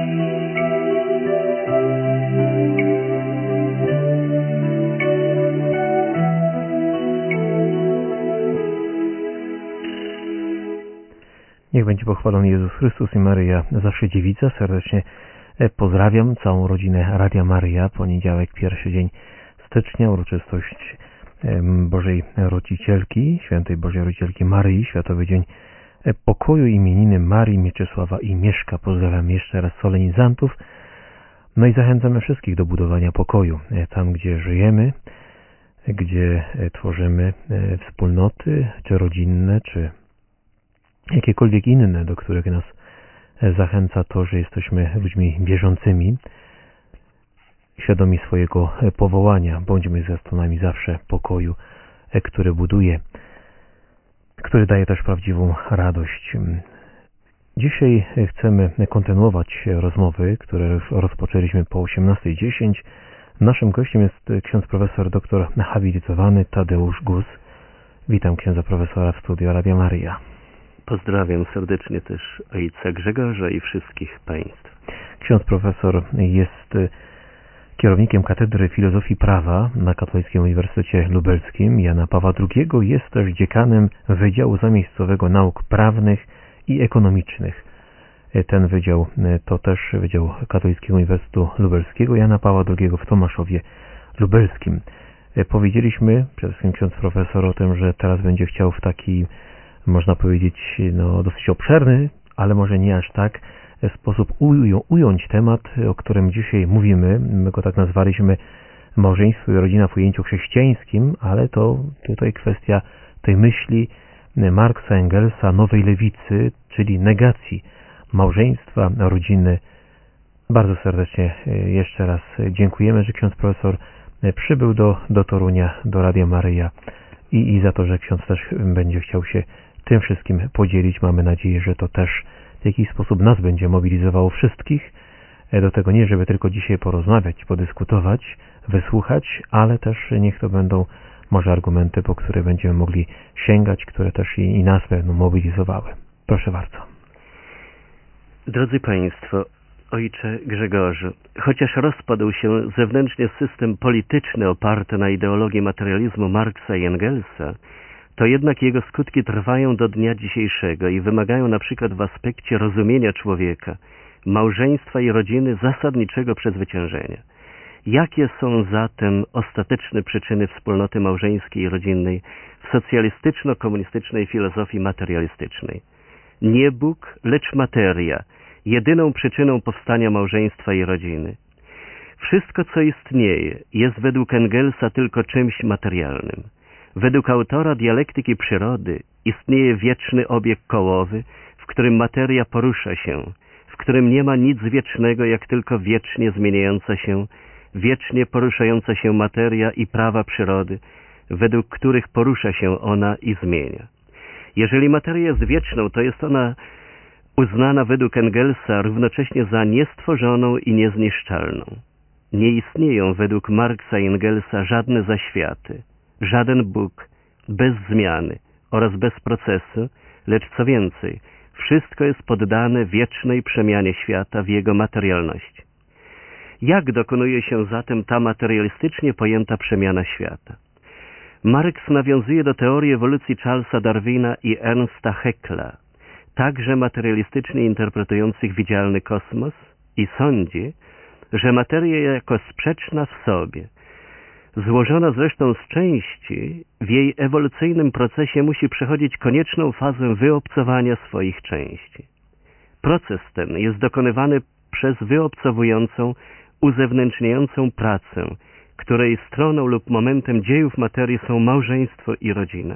Niech będzie pochwalony Jezus Chrystus i Maryja, zawsze dziewica. Serdecznie pozdrawiam całą rodzinę Radia Maryja. Poniedziałek, pierwszy dzień stycznia, uroczystość Bożej Rodzicielki, Świętej Bożej Rodzicielki Maryi, Światowy Dzień Pokoju, imieniny Marii, Mieczysława i Mieszka. Pozdrawiam jeszcze raz solenizantów. No i zachęcamy wszystkich do budowania pokoju. Tam, gdzie żyjemy, gdzie tworzymy wspólnoty, czy rodzinne, czy jakiekolwiek inne, do których nas zachęca to, że jesteśmy ludźmi wierzącymi, świadomi swojego powołania. Bądźmy zwiastunami zawsze pokoju, który buduje, który daje też prawdziwą radość. Dzisiaj chcemy kontynuować rozmowy, które rozpoczęliśmy po 18:10. Naszym gościem jest ksiądz profesor doktor habilitowany Tadeusz Gus. Witam księdza profesora w studiu Radia Maryja. Pozdrawiam serdecznie też ojca Grzegorza i wszystkich państw. Ksiądz profesor jest kierownikiem Katedry Filozofii Prawa na Katolickim Uniwersytecie Lubelskim Jana Pawła II. Jest też dziekanem Wydziału Zamiejscowego Nauk Prawnych i Ekonomicznych. Ten wydział to też Wydział Katolickiego Uniwersytetu Lubelskiego Jana Pawła II w Tomaszowie Lubelskim. Powiedzieliśmy, przede wszystkim ksiądz profesor, o tym, że teraz będzie chciał w taki, można powiedzieć, dosyć obszerny, ale może nie aż tak, sposób ująć temat, o którym dzisiaj mówimy. My go tak nazwaliśmy małżeństwo i rodzina w ujęciu chrześcijańskim, ale to tutaj kwestia tej myśli Marksa, Engelsa, nowej lewicy, czyli negacji małżeństwa, rodziny. Bardzo serdecznie jeszcze raz dziękujemy, że ksiądz profesor przybył do Torunia, do Radia Maryja i za to, że ksiądz też będzie chciał się tym wszystkim podzielić. Mamy nadzieję, że to też w jakiś sposób nas będzie mobilizowało wszystkich do tego, nie żeby tylko dzisiaj porozmawiać, podyskutować, wysłuchać, ale też niech to będą może argumenty, po które będziemy mogli sięgać, które też i nas będą mobilizowały. Proszę bardzo. Drodzy Państwo, ojcze Grzegorzu, chociaż rozpadł się zewnętrznie system polityczny oparty na ideologii materializmu Marksa i Engelsa, to jednak jego skutki trwają do dnia dzisiejszego i wymagają na przykład w aspekcie rozumienia człowieka, małżeństwa i rodziny zasadniczego przezwyciężenia. Jakie są zatem ostateczne przyczyny wspólnoty małżeńskiej i rodzinnej w socjalistyczno-komunistycznej filozofii materialistycznej? Nie Bóg, lecz materia, jedyną przyczyną powstania małżeństwa i rodziny. Wszystko, co istnieje, jest według Engelsa tylko czymś materialnym. Według autora dialektyki przyrody istnieje wieczny obieg kołowy, w którym materia porusza się, w którym nie ma nic wiecznego, jak tylko wiecznie zmieniająca się, wiecznie poruszająca się materia i prawa przyrody, według których porusza się ona i zmienia. Jeżeli materia jest wieczną, to jest ona uznana według Engelsa równocześnie za niestworzoną i niezniszczalną. Nie istnieją według Marksa i Engelsa żadne zaświaty, żaden Bóg, bez zmiany oraz bez procesu, lecz co więcej, wszystko jest poddane wiecznej przemianie świata w jego materialności. Jak dokonuje się zatem ta materialistycznie pojęta przemiana świata? Marx nawiązuje do teorii ewolucji Charlesa Darwina i Ernsta Haeckela, także materialistycznie interpretujących widzialny kosmos, i sądzi, że materia jako sprzeczna w sobie, złożona zresztą z części, w jej ewolucyjnym procesie musi przechodzić konieczną fazę wyobcowania swoich części. Proces ten jest dokonywany przez wyobcowującą, uzewnętrzniającą pracę, której stroną lub momentem dziejów materii są małżeństwo i rodzina.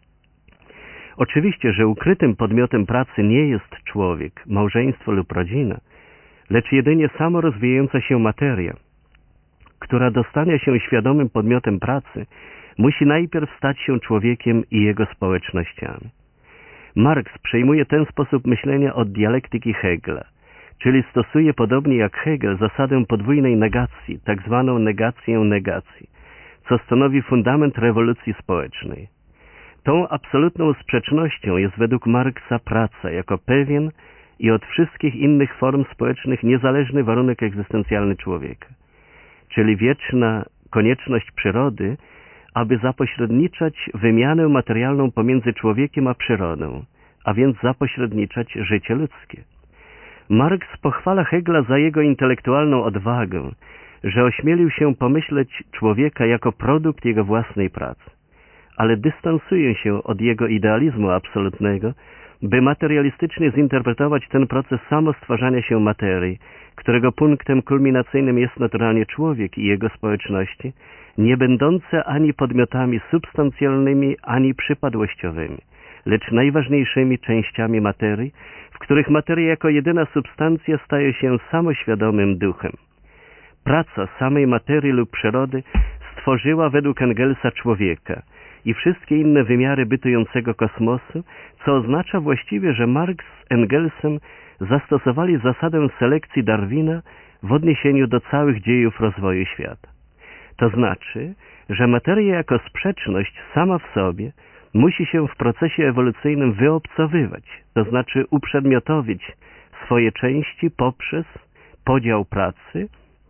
Oczywiście, że ukrytym podmiotem pracy nie jest człowiek, małżeństwo lub rodzina, lecz jedynie samo rozwijająca się materia, która do stania się świadomym podmiotem pracy musi najpierw stać się człowiekiem i jego społecznościami. Marx przejmuje ten sposób myślenia od dialektyki Hegela, czyli stosuje podobnie jak Hegel zasadę podwójnej negacji, tak zwaną negację negacji, co stanowi fundament rewolucji społecznej. Tą absolutną sprzecznością jest według Marksa praca jako pewien i od wszystkich innych form społecznych niezależny warunek egzystencjalny człowieka, czyli wieczna konieczność przyrody, aby zapośredniczać wymianę materialną pomiędzy człowiekiem a przyrodą, a więc zapośredniczać życie ludzkie. Marx pochwala Hegla za jego intelektualną odwagę, że ośmielił się pomyśleć człowieka jako produkt jego własnej pracy, ale dystansuje się od jego idealizmu absolutnego, by materialistycznie zinterpretować ten proces samostwarzania się materii, którego punktem kulminacyjnym jest naturalnie człowiek i jego społeczności, nie będące ani podmiotami substancjalnymi, ani przypadłościowymi, lecz najważniejszymi częściami materii, w których materia jako jedyna substancja staje się samoświadomym duchem. Praca samej materii lub przyrody stworzyła według Engelsa człowieka i wszystkie inne wymiary bytującego kosmosu, co oznacza właściwie, że Marx z Engelsem zastosowali zasadę selekcji Darwina w odniesieniu do całych dziejów rozwoju świata. To znaczy, że materia jako sprzeczność sama w sobie musi się w procesie ewolucyjnym wyobcowywać, to znaczy uprzedmiotowić swoje części poprzez podział pracy,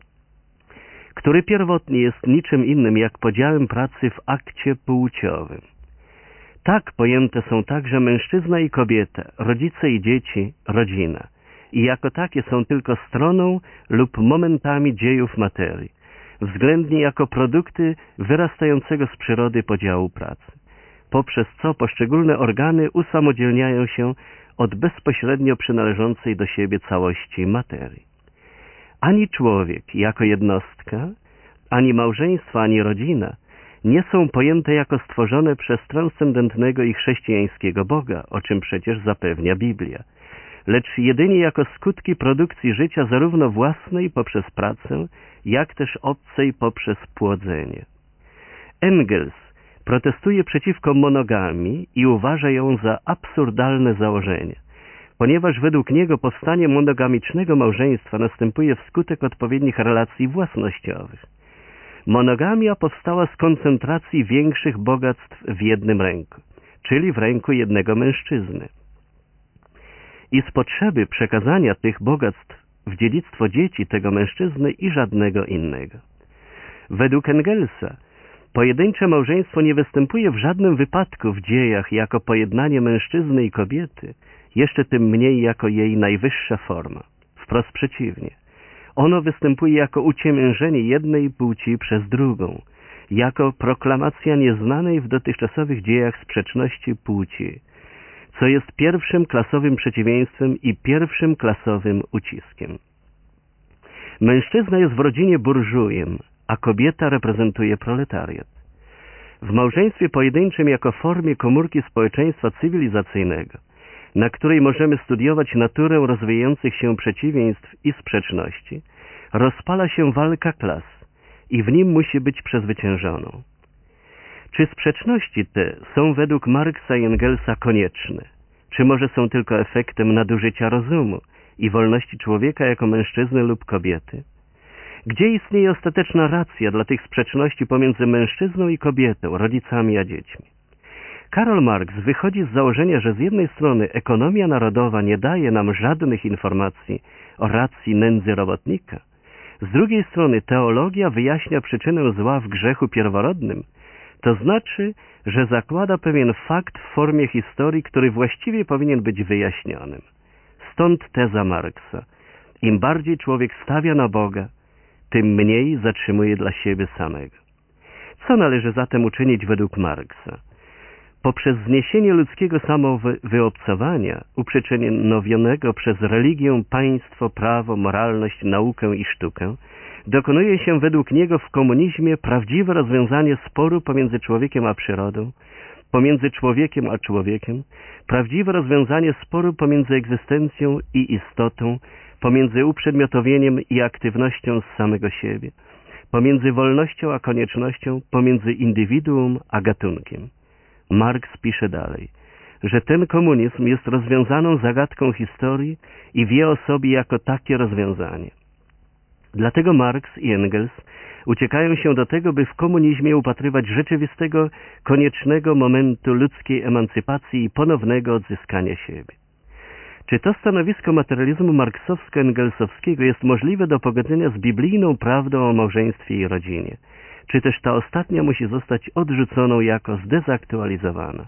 który pierwotnie jest niczym innym jak podziałem pracy w akcie płciowym. Tak pojęte są także mężczyzna i kobieta, rodzice i dzieci, rodzina i jako takie są tylko stroną lub momentami dziejów materii, względnie jako produkty wyrastającego z przyrody podziału pracy, poprzez co poszczególne organy usamodzielniają się od bezpośrednio przynależącej do siebie całości materii. Ani człowiek jako jednostka, ani małżeństwo, ani rodzina nie są pojęte jako stworzone przez transcendentnego i chrześcijańskiego Boga, o czym przecież zapewnia Biblia, lecz jedynie jako skutki produkcji życia zarówno własnej poprzez pracę, jak też obcej poprzez płodzenie. Engels protestuje przeciwko monogamii i uważa ją za absurdalne założenie, ponieważ według niego powstanie monogamicznego małżeństwa następuje wskutek odpowiednich relacji własnościowych. Monogamia powstała z koncentracji większych bogactw w jednym ręku, czyli w ręku jednego mężczyzny, i z potrzeby przekazania tych bogactw w dziedzictwo dzieci tego mężczyzny i żadnego innego. Według Engelsa pojedyncze małżeństwo nie występuje w żadnym wypadku w dziejach jako pojednanie mężczyzny i kobiety, jeszcze tym mniej jako jej najwyższa forma. Wprost przeciwnie. Ono występuje jako uciemiężenie jednej płci przez drugą, jako proklamacja nieznanej w dotychczasowych dziejach sprzeczności płci, co jest pierwszym klasowym przeciwieństwem i pierwszym klasowym uciskiem. Mężczyzna jest w rodzinie burżujem, a kobieta reprezentuje proletariat. W małżeństwie pojedynczym jako formie komórki społeczeństwa cywilizacyjnego, na której możemy studiować naturę rozwijających się przeciwieństw i sprzeczności, rozpala się walka klas i w nim musi być przezwyciężoną. Czy sprzeczności te są według Marksa i Engelsa konieczne? Czy może są tylko efektem nadużycia rozumu i wolności człowieka jako mężczyzny lub kobiety? Gdzie istnieje ostateczna racja dla tych sprzeczności pomiędzy mężczyzną i kobietą, rodzicami a dziećmi? Karol Marx wychodzi z założenia, że z jednej strony ekonomia narodowa nie daje nam żadnych informacji o racji nędzy robotnika, z drugiej strony teologia wyjaśnia przyczynę zła w grzechu pierworodnym, to znaczy, że zakłada pewien fakt w formie historii, który właściwie powinien być wyjaśnionym. Stąd teza Marksa. Im bardziej człowiek stawia na Boga, tym mniej zatrzymuje dla siebie samego. Co należy zatem uczynić według Marksa? Poprzez zniesienie ludzkiego samowyobcowania, uprzyczynowionego przez religię, państwo, prawo, moralność, naukę i sztukę, dokonuje się według niego w komunizmie prawdziwe rozwiązanie sporu pomiędzy człowiekiem a przyrodą, pomiędzy człowiekiem a człowiekiem, prawdziwe rozwiązanie sporu pomiędzy egzystencją i istotą, pomiędzy uprzedmiotowieniem i aktywnością z samego siebie, pomiędzy wolnością a koniecznością, pomiędzy indywiduum a gatunkiem. Marx pisze dalej, że ten komunizm jest rozwiązaną zagadką historii i wie o sobie jako takie rozwiązanie. Dlatego Marx i Engels uciekają się do tego, by w komunizmie upatrywać rzeczywistego, koniecznego momentu ludzkiej emancypacji i ponownego odzyskania siebie. Czy to stanowisko materializmu marksowsko-engelsowskiego jest możliwe do pogodzenia z biblijną prawdą o małżeństwie i rodzinie? Czy też ta ostatnia musi zostać odrzuconą jako zdezaktualizowana?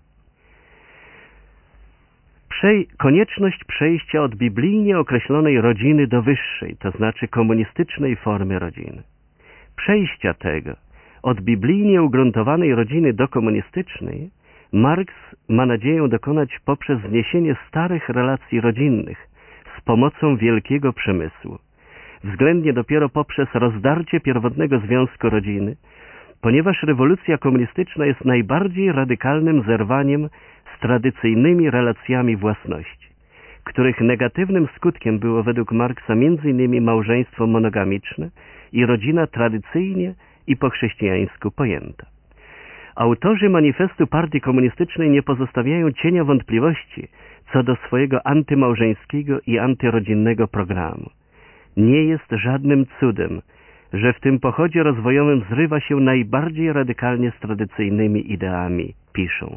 Konieczność przejścia od biblijnie określonej rodziny do wyższej, to znaczy komunistycznej formy rodziny. Przejścia tego od biblijnie ugruntowanej rodziny do komunistycznej Marks ma nadzieję dokonać poprzez zniesienie starych relacji rodzinnych z pomocą wielkiego przemysłu, względnie dopiero poprzez rozdarcie pierwotnego związku rodziny, ponieważ rewolucja komunistyczna jest najbardziej radykalnym zerwaniem z tradycyjnymi relacjami własności, których negatywnym skutkiem było według Marksa m.in. małżeństwo monogamiczne i rodzina tradycyjnie i po chrześcijańsku pojęta. Autorzy manifestu Partii Komunistycznej nie pozostawiają cienia wątpliwości co do swojego antymałżeńskiego i antyrodzinnego programu. Nie jest żadnym cudem, że w tym pochodzie rozwojowym zrywa się najbardziej radykalnie z tradycyjnymi ideami, piszą.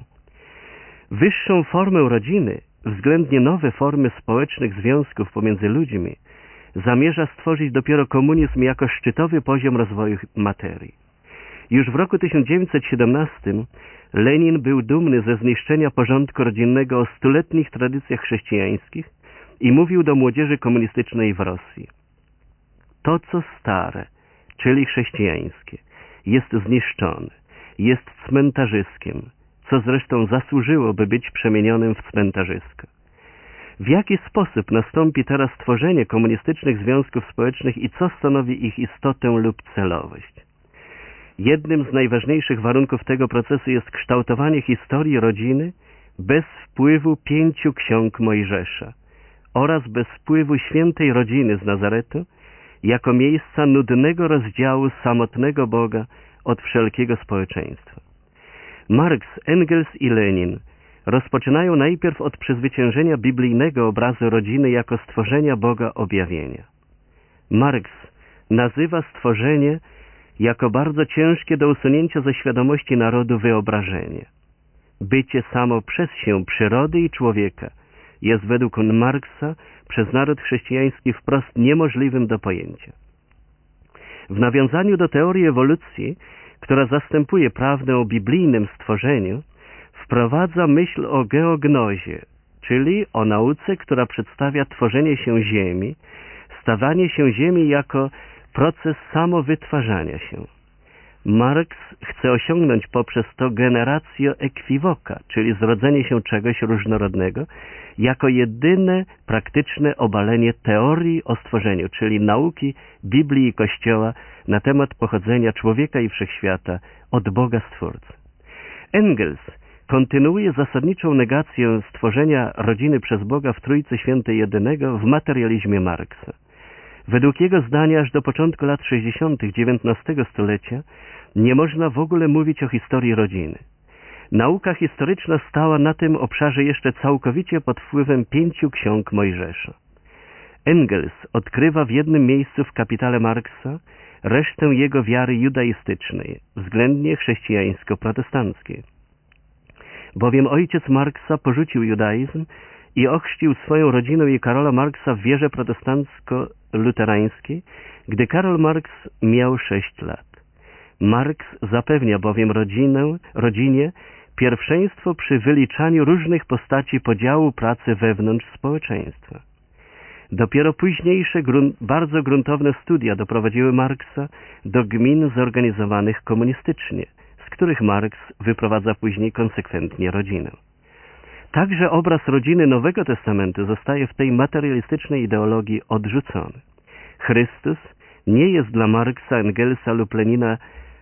Wyższą formę rodziny, względnie nowe formy społecznych związków pomiędzy ludźmi, zamierza stworzyć dopiero komunizm jako szczytowy poziom rozwoju materii. Już w roku 1917 Lenin był dumny ze zniszczenia porządku rodzinnego o stuletnich tradycjach chrześcijańskich i mówił do młodzieży komunistycznej w Rosji: to, co stare, czyli chrześcijańskie, jest zniszczone, jest cmentarzyskiem, co zresztą zasłużyłoby być przemienionym w cmentarzysko. W jaki sposób nastąpi teraz tworzenie komunistycznych związków społecznych i co stanowi ich istotę lub celowość? Jednym z najważniejszych warunków tego procesu jest kształtowanie historii rodziny bez wpływu 5 ksiąg Mojżesza oraz bez wpływu świętej rodziny z Nazaretu jako miejsca nudnego rozdziału samotnego Boga od wszelkiego społeczeństwa. Marks, Engels i Lenin rozpoczynają najpierw od przezwyciężenia biblijnego obrazu rodziny jako stworzenia Boga objawienia. Marks nazywa stworzenie jako bardzo ciężkie do usunięcia ze świadomości narodu wyobrażenie. Bycie samo przez się przyrody i człowieka jest według Marksa przez naród chrześcijański wprost niemożliwym do pojęcia. W nawiązaniu do teorii ewolucji, która zastępuje prawdę o biblijnym stworzeniu, wprowadza myśl o geognozie, czyli o nauce, która przedstawia tworzenie się Ziemi, stawanie się Ziemi jako proces samowytwarzania się. Marks chce osiągnąć poprzez to generatio equivoca, czyli zrodzenie się czegoś różnorodnego, jako jedyne praktyczne obalenie teorii o stworzeniu, czyli nauki Biblii i Kościoła na temat pochodzenia człowieka i wszechświata od Boga Stwórcy. Engels kontynuuje zasadniczą negację stworzenia rodziny przez Boga w Trójcy Świętej Jedynego w materializmie Marksa. Według jego zdania aż do początku lat 60. XIX stulecia nie można w ogóle mówić o historii rodziny. Nauka historyczna stała na tym obszarze jeszcze całkowicie pod wpływem 5 ksiąg Mojżesza. Engels odkrywa w jednym miejscu w Kapitale Marksa resztę jego wiary judaistycznej, względnie chrześcijańsko-protestanckiej. Bowiem ojciec Marksa porzucił judaizm i ochrzcił swoją rodzinę i Karola Marksa w wierze protestancko-luterańskiej, gdy Karol Marks miał 6 lat. Marks zapewnia bowiem rodzinie pierwszeństwo przy wyliczaniu różnych postaci podziału pracy wewnątrz społeczeństwa. Dopiero późniejsze, bardzo gruntowne studia doprowadziły Marksa do gmin zorganizowanych komunistycznie, z których Marks wyprowadza później konsekwentnie rodzinę. Także obraz rodziny Nowego Testamentu zostaje w tej materialistycznej ideologii odrzucony. Chrystus nie jest dla Marksa, Engelsa lub Lenina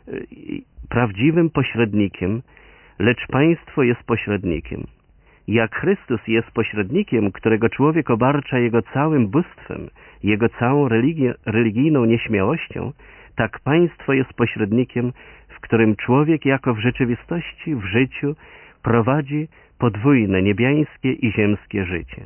prawdziwym pośrednikiem, lecz państwo jest pośrednikiem. Jak Chrystus jest pośrednikiem, którego człowiek obarcza jego całym bóstwem, jego całą religijną nieśmiałością, tak państwo jest pośrednikiem, w którym człowiek jako w rzeczywistości, w życiu prowadzi podwójne, niebiańskie i ziemskie życie.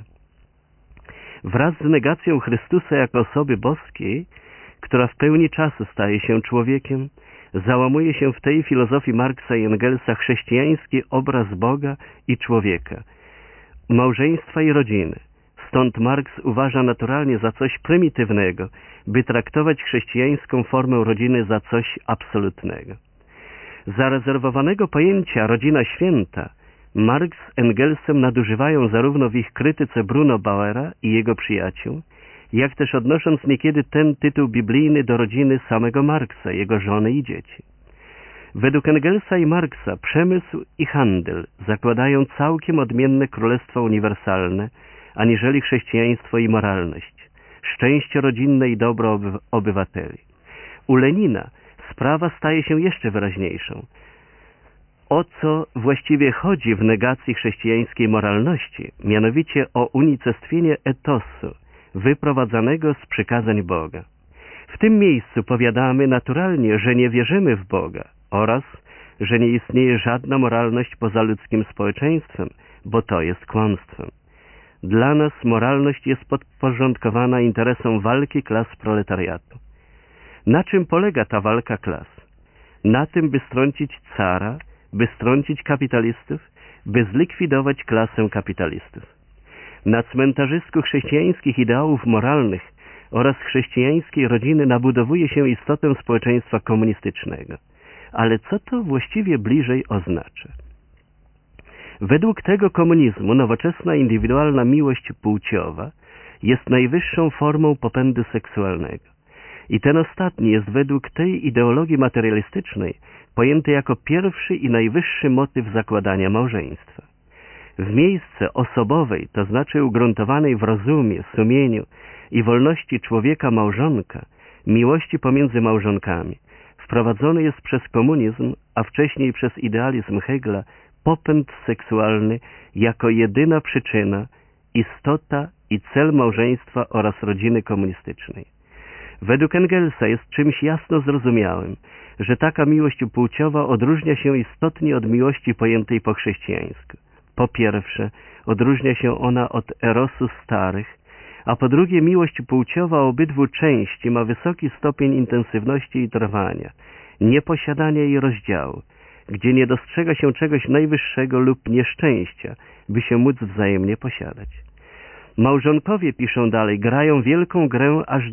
Wraz z negacją Chrystusa jako osoby boskiej, która w pełni czasu staje się człowiekiem, załamuje się w tej filozofii Marksa i Engelsa chrześcijański obraz Boga i człowieka, małżeństwa i rodziny, Stąd Marks uważa naturalnie za coś prymitywnego, by traktować chrześcijańską formę rodziny za coś absolutnego. Zarezerwowanego pojęcia rodzina święta Marks z Engelsem nadużywają zarówno w ich krytyce Bruno Bauera i jego przyjaciół, jak też odnosząc niekiedy ten tytuł biblijny do rodziny samego Marksa, jego żony i dzieci. Według Engelsa i Marksa przemysł i handel zakładają całkiem odmienne królestwo uniwersalne, aniżeli chrześcijaństwo i moralność, szczęście rodzinne i dobro obywateli. U Lenina sprawa staje się jeszcze wyraźniejszą. O co właściwie chodzi w negacji chrześcijańskiej moralności, mianowicie o unicestwienie etosu, wyprowadzanego z przykazań Boga. W tym miejscu powiadamy naturalnie, że nie wierzymy w Boga oraz, że nie istnieje żadna moralność poza ludzkim społeczeństwem, bo to jest kłamstwem. Dla nas moralność jest podporządkowana interesom walki klas proletariatu. Na czym polega ta walka klas? Na tym, by strącić cara, by strącić kapitalistów, by zlikwidować klasę kapitalistów. Na cmentarzysku chrześcijańskich ideałów moralnych oraz chrześcijańskiej rodziny nabudowuje się istotę społeczeństwa komunistycznego. Ale co to właściwie bliżej oznacza? Według tego komunizmu nowoczesna indywidualna miłość płciowa jest najwyższą formą popędu seksualnego. I ten ostatni jest według tej ideologii materialistycznej pojęty jako pierwszy i najwyższy motyw zakładania małżeństwa. W miejsce osobowej, to znaczy ugruntowanej w rozumie, sumieniu i wolności człowieka małżonka, miłości pomiędzy małżonkami, wprowadzony jest przez komunizm, a wcześniej przez idealizm Hegla, popęd seksualny jako jedyna przyczyna, istota i cel małżeństwa oraz rodziny komunistycznej. Według Engelsa jest czymś jasno zrozumiałym, że taka miłość płciowa odróżnia się istotnie od miłości pojętej po chrześcijańsku. Po pierwsze, odróżnia się ona od erosu starych, a po drugie miłość płciowa obydwu części ma wysoki stopień intensywności i trwania, nieposiadania i rozdziału, gdzie nie dostrzega się czegoś najwyższego lub nieszczęścia, by się móc wzajemnie posiadać. Małżonkowie, piszą dalej, grają wielką grę aż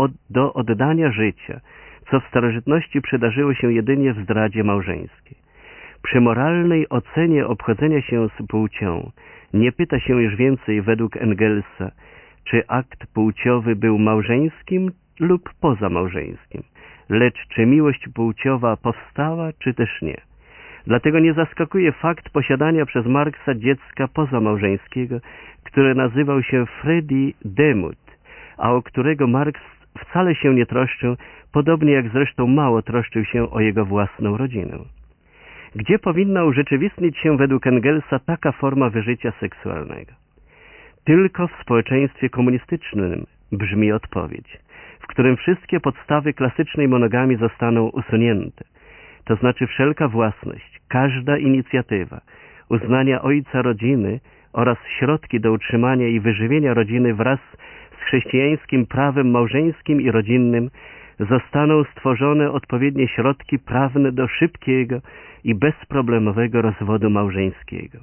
do oddania życia, co w starożytności przydarzyło się jedynie w zdradzie małżeńskiej. Przy moralnej ocenie obchodzenia się z płcią nie pyta się już więcej według Engelsa, czy akt płciowy był małżeńskim lub pozamałżeńskim, lecz czy miłość płciowa powstała, czy też nie. Dlatego nie zaskakuje fakt posiadania przez Marksa dziecka pozamałżeńskiego, które nazywał się Freddy Demuth, a o którego Marks wcale się nie troszczył, podobnie jak zresztą mało troszczył się o jego własną rodzinę. Gdzie powinna urzeczywistnić się według Engelsa taka forma wyżycia seksualnego? Tylko w społeczeństwie komunistycznym, brzmi odpowiedź, w którym wszystkie podstawy klasycznej monogamii zostaną usunięte, to znaczy wszelka własność, każda inicjatywa, uznania ojca rodziny oraz środki do utrzymania i wyżywienia rodziny wraz z chrześcijańskim prawem małżeńskim i rodzinnym zostaną stworzone odpowiednie środki prawne do szybkiego i bezproblemowego rozwodu małżeńskiego.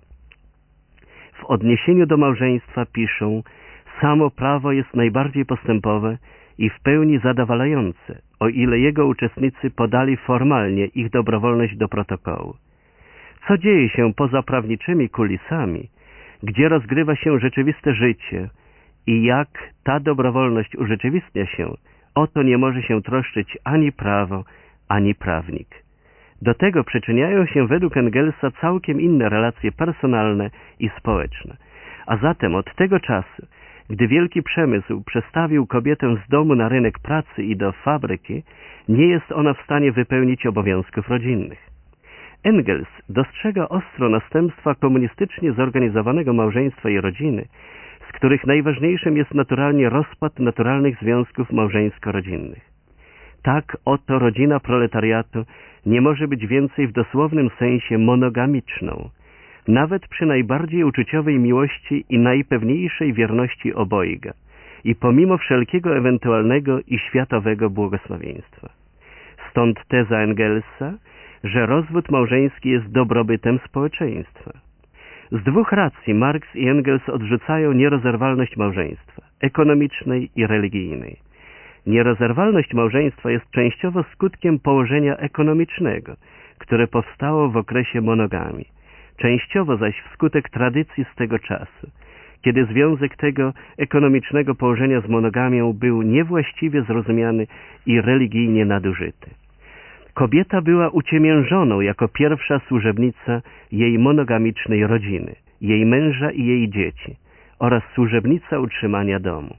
W odniesieniu do małżeństwa piszą, samo prawo jest najbardziej postępowe i w pełni zadowalające, o ile jego uczestnicy podali formalnie ich dobrowolność do protokołu. Co dzieje się poza prawniczymi kulisami, gdzie rozgrywa się rzeczywiste życie i jak ta dobrowolność urzeczywistnia się, o to nie może się troszczyć ani prawo, ani prawnik. Do tego przyczyniają się według Engelsa całkiem inne relacje personalne i społeczne. A zatem od tego czasu, gdy wielki przemysł przestawił kobietę z domu na rynek pracy i do fabryki, nie jest ona w stanie wypełnić obowiązków rodzinnych. Engels dostrzega ostro następstwa komunistycznie zorganizowanego małżeństwa i rodziny, z których najważniejszym jest naturalnie rozpad naturalnych związków małżeńsko-rodzinnych. Tak oto rodzina proletariatu nie może być więcej w dosłownym sensie monogamiczną, nawet przy najbardziej uczuciowej miłości i najpewniejszej wierności obojga i pomimo wszelkiego ewentualnego i światowego błogosławieństwa. Stąd teza Engelsa, że rozwód małżeński jest dobrobytem społeczeństwa. Z dwóch racji Marx i Engels odrzucają nierozerwalność małżeństwa, ekonomicznej i religijnej. Nierozerwalność małżeństwa jest częściowo skutkiem położenia ekonomicznego, które powstało w okresie monogamii, częściowo zaś wskutek tradycji z tego czasu, kiedy związek tego ekonomicznego położenia z monogamią był niewłaściwie zrozumiany i religijnie nadużyty. Kobieta była uciemiężoną jako pierwsza służebnica jej monogamicznej rodziny, jej męża i jej dzieci oraz służebnica utrzymania domu.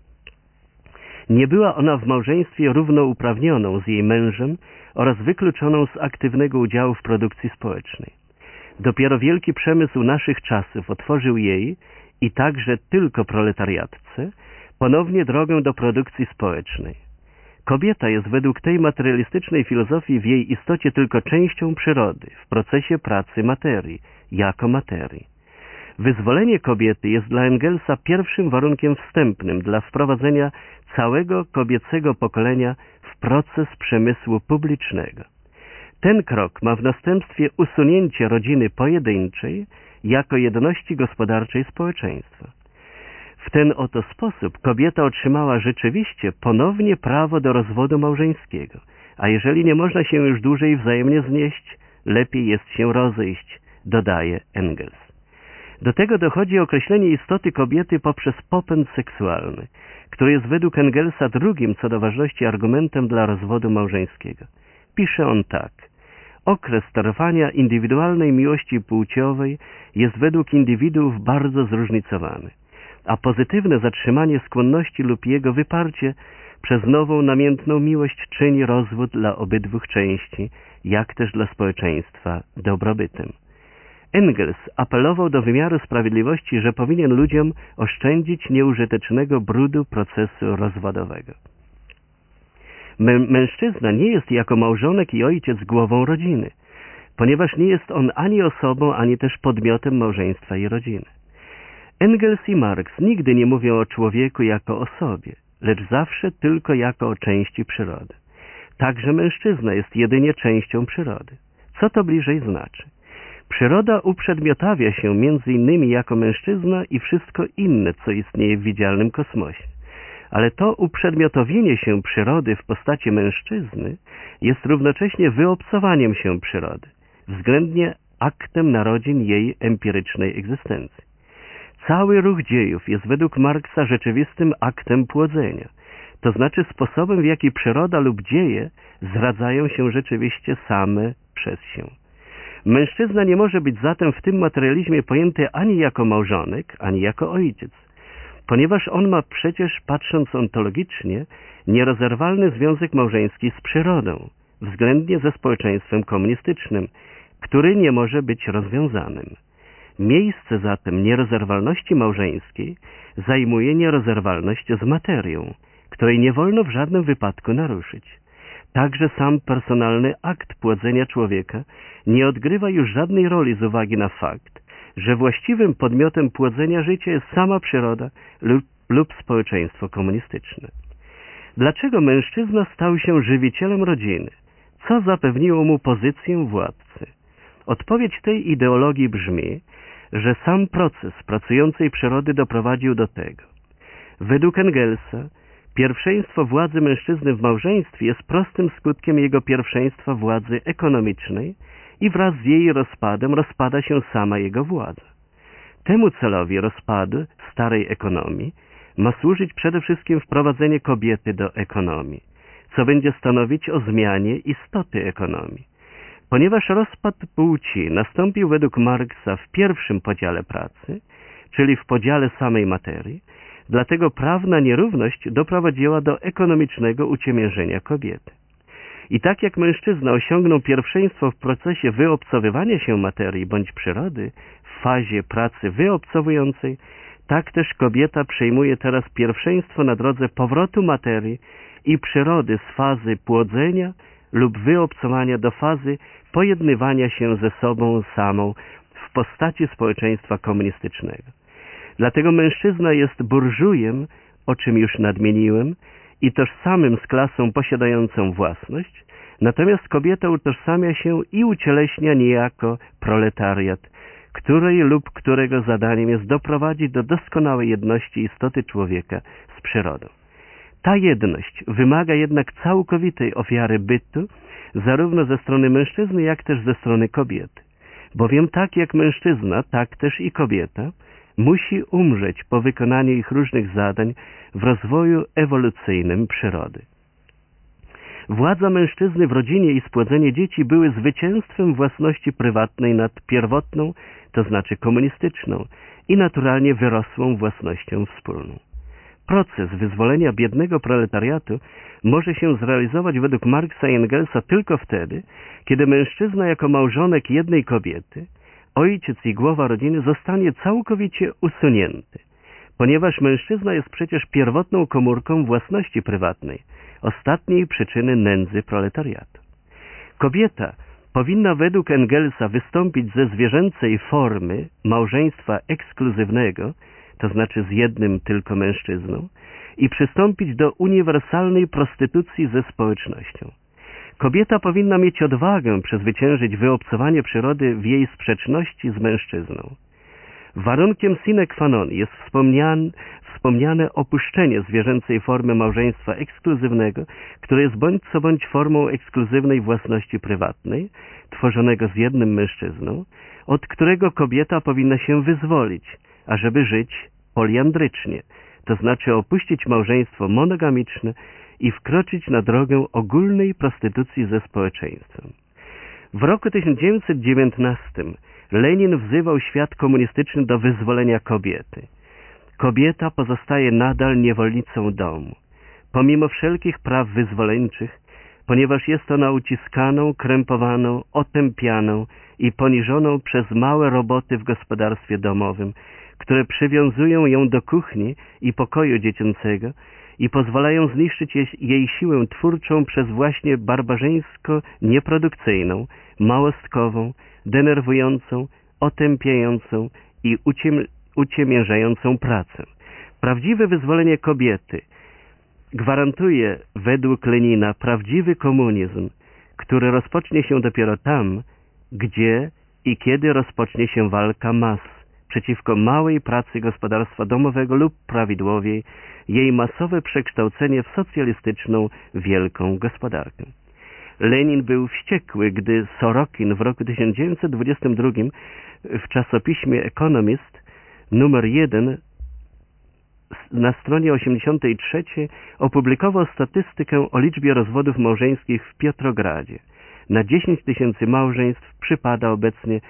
Nie była ona w małżeństwie równouprawnioną z jej mężem oraz wykluczoną z aktywnego udziału w produkcji społecznej. Dopiero wielki przemysł naszych czasów otworzył jej, i także tylko proletariatce, ponownie drogę do produkcji społecznej. Kobieta jest według tej materialistycznej filozofii w jej istocie tylko częścią przyrody, w procesie pracy materii, jako materii. Wyzwolenie kobiety jest dla Engelsa pierwszym warunkiem wstępnym dla wprowadzenia całego kobiecego pokolenia w proces przemysłu publicznego. Ten krok ma w następstwie usunięcie rodziny pojedynczej jako jedności gospodarczej społeczeństwa. W ten oto sposób kobieta otrzymała rzeczywiście ponownie prawo do rozwodu małżeńskiego, a jeżeli nie można się już dłużej wzajemnie znieść, lepiej jest się rozejść, dodaje Engels. Do tego dochodzi określenie istoty kobiety poprzez popęd seksualny, który jest według Engelsa drugim co do ważności argumentem dla rozwodu małżeńskiego. Pisze on tak: okres trwania indywidualnej miłości płciowej jest według indywiduów bardzo zróżnicowany, a pozytywne zatrzymanie skłonności lub jego wyparcie przez nową namiętną miłość czyni rozwód dla obydwu części, jak też dla społeczeństwa dobrobytem. Engels apelował do wymiaru sprawiedliwości, że powinien ludziom oszczędzić nieużytecznego brudu procesu rozwodowego. Mężczyzna nie jest jako małżonek i ojciec głową rodziny, ponieważ nie jest on ani osobą, ani też podmiotem małżeństwa i rodziny. Engels i Marx nigdy nie mówią o człowieku jako osobie, lecz zawsze tylko jako o części przyrody. Także mężczyzna jest jedynie częścią przyrody. Co to bliżej znaczy? Przyroda uprzedmiotawia się między innymi jako mężczyzna i wszystko inne, co istnieje w widzialnym kosmosie. Ale to uprzedmiotowienie się przyrody w postaci mężczyzny jest równocześnie wyobcowaniem się przyrody, względnie aktem narodzin jej empirycznej egzystencji. Cały ruch dziejów jest według Marksa rzeczywistym aktem płodzenia, to znaczy sposobem, w jaki przyroda lub dzieje zdradzają się rzeczywiście same przez się. Mężczyzna nie może być zatem w tym materializmie pojęty ani jako małżonek, ani jako ojciec, ponieważ on ma przecież, patrząc ontologicznie, nierozerwalny związek małżeński z przyrodą, względnie ze społeczeństwem komunistycznym, który nie może być rozwiązanym. Miejsce zatem nierozerwalności małżeńskiej zajmuje nierozerwalność z materią, której nie wolno w żadnym wypadku naruszyć. Także sam personalny akt płodzenia człowieka nie odgrywa już żadnej roli z uwagi na fakt, że właściwym podmiotem płodzenia życia jest sama przyroda lub społeczeństwo komunistyczne. Dlaczego mężczyzna stał się żywicielem rodziny? Co zapewniło mu pozycję władcy? Odpowiedź tej ideologii brzmi, że sam proces pracującej przyrody doprowadził do tego. Według Engelsa pierwszeństwo władzy mężczyzny w małżeństwie jest prostym skutkiem jego pierwszeństwa władzy ekonomicznej i wraz z jej rozpadem rozpada się sama jego władza. Temu celowi rozpadu starej ekonomii ma służyć przede wszystkim wprowadzenie kobiety do ekonomii, co będzie stanowić o zmianie istoty ekonomii. Ponieważ rozpad płci nastąpił według Marksa w pierwszym podziale pracy, czyli w podziale samej materii, dlatego prawna nierówność doprowadziła do ekonomicznego uciemiężenia kobiety. I tak jak mężczyzna osiągnął pierwszeństwo w procesie wyobcowywania się materii bądź przyrody w fazie pracy wyobcowującej, tak też kobieta przejmuje teraz pierwszeństwo na drodze powrotu materii i przyrody z fazy płodzenia lub wyobcowania do fazy pojednywania się ze sobą samą w postaci społeczeństwa komunistycznego. Dlatego mężczyzna jest burżujem, o czym już nadmieniłem, i tożsamym z klasą posiadającą własność, natomiast kobieta utożsamia się i ucieleśnia niejako proletariat, której lub którego zadaniem jest doprowadzić do doskonałej jedności istoty człowieka z przyrodą. Ta jedność wymaga jednak całkowitej ofiary bytu, zarówno ze strony mężczyzny, jak też ze strony kobiety. Bowiem tak jak mężczyzna, tak też i kobieta musi umrzeć po wykonaniu ich różnych zadań w rozwoju ewolucyjnym przyrody. Władza mężczyzny w rodzinie i spłodzenie dzieci były zwycięstwem własności prywatnej nad pierwotną, to znaczy komunistyczną i naturalnie wyrosłą własnością wspólną. Proces wyzwolenia biednego proletariatu może się zrealizować według Marksa i Engelsa tylko wtedy, kiedy mężczyzna jako małżonek jednej kobiety, ojciec i głowa rodziny zostanie całkowicie usunięty, ponieważ mężczyzna jest przecież pierwotną komórką własności prywatnej, ostatniej przyczyny nędzy proletariatu. Kobieta powinna według Engelsa wystąpić ze zwierzęcej formy małżeństwa ekskluzywnego, to znaczy z jednym tylko mężczyzną, i przystąpić do uniwersalnej prostytucji ze społecznością. Kobieta powinna mieć odwagę przezwyciężyć wyobcowanie przyrody w jej sprzeczności z mężczyzną. Warunkiem sine qua non jest wspomniane opuszczenie zwierzęcej formy małżeństwa ekskluzywnego, które jest bądź co bądź formą ekskluzywnej własności prywatnej, tworzonego z jednym mężczyzną, od którego kobieta powinna się wyzwolić, ażeby żyć poliandrycznie, to znaczy opuścić małżeństwo monogamiczne i wkroczyć na drogę ogólnej prostytucji ze społeczeństwem. W roku 1919 Lenin wzywał świat komunistyczny do wyzwolenia kobiety. Kobieta pozostaje nadal niewolnicą domu, pomimo wszelkich praw wyzwoleńczych, ponieważ jest ona uciskaną, krępowaną, otępianą i poniżoną przez małe roboty w gospodarstwie domowym, które przywiązują ją do kuchni i pokoju dziecięcego i pozwalają zniszczyć jej siłę twórczą przez właśnie barbarzyńsko nieprodukcyjną, małostkową, denerwującą, otępiającą i uciemiężającą pracę. Prawdziwe wyzwolenie kobiety gwarantuje według Lenina prawdziwy komunizm, który rozpocznie się dopiero tam, gdzie i kiedy rozpocznie się walka mas przeciwko małej pracy gospodarstwa domowego lub prawidłowiej jej masowe przekształcenie w socjalistyczną wielką gospodarkę. Lenin był wściekły, gdy Sorokin w roku 1922 w czasopiśmie Economist numer 1 na stronie 83 opublikował statystykę o liczbie rozwodów małżeńskich w Piotrogradzie. Na 10 000 małżeństw przypada obecnie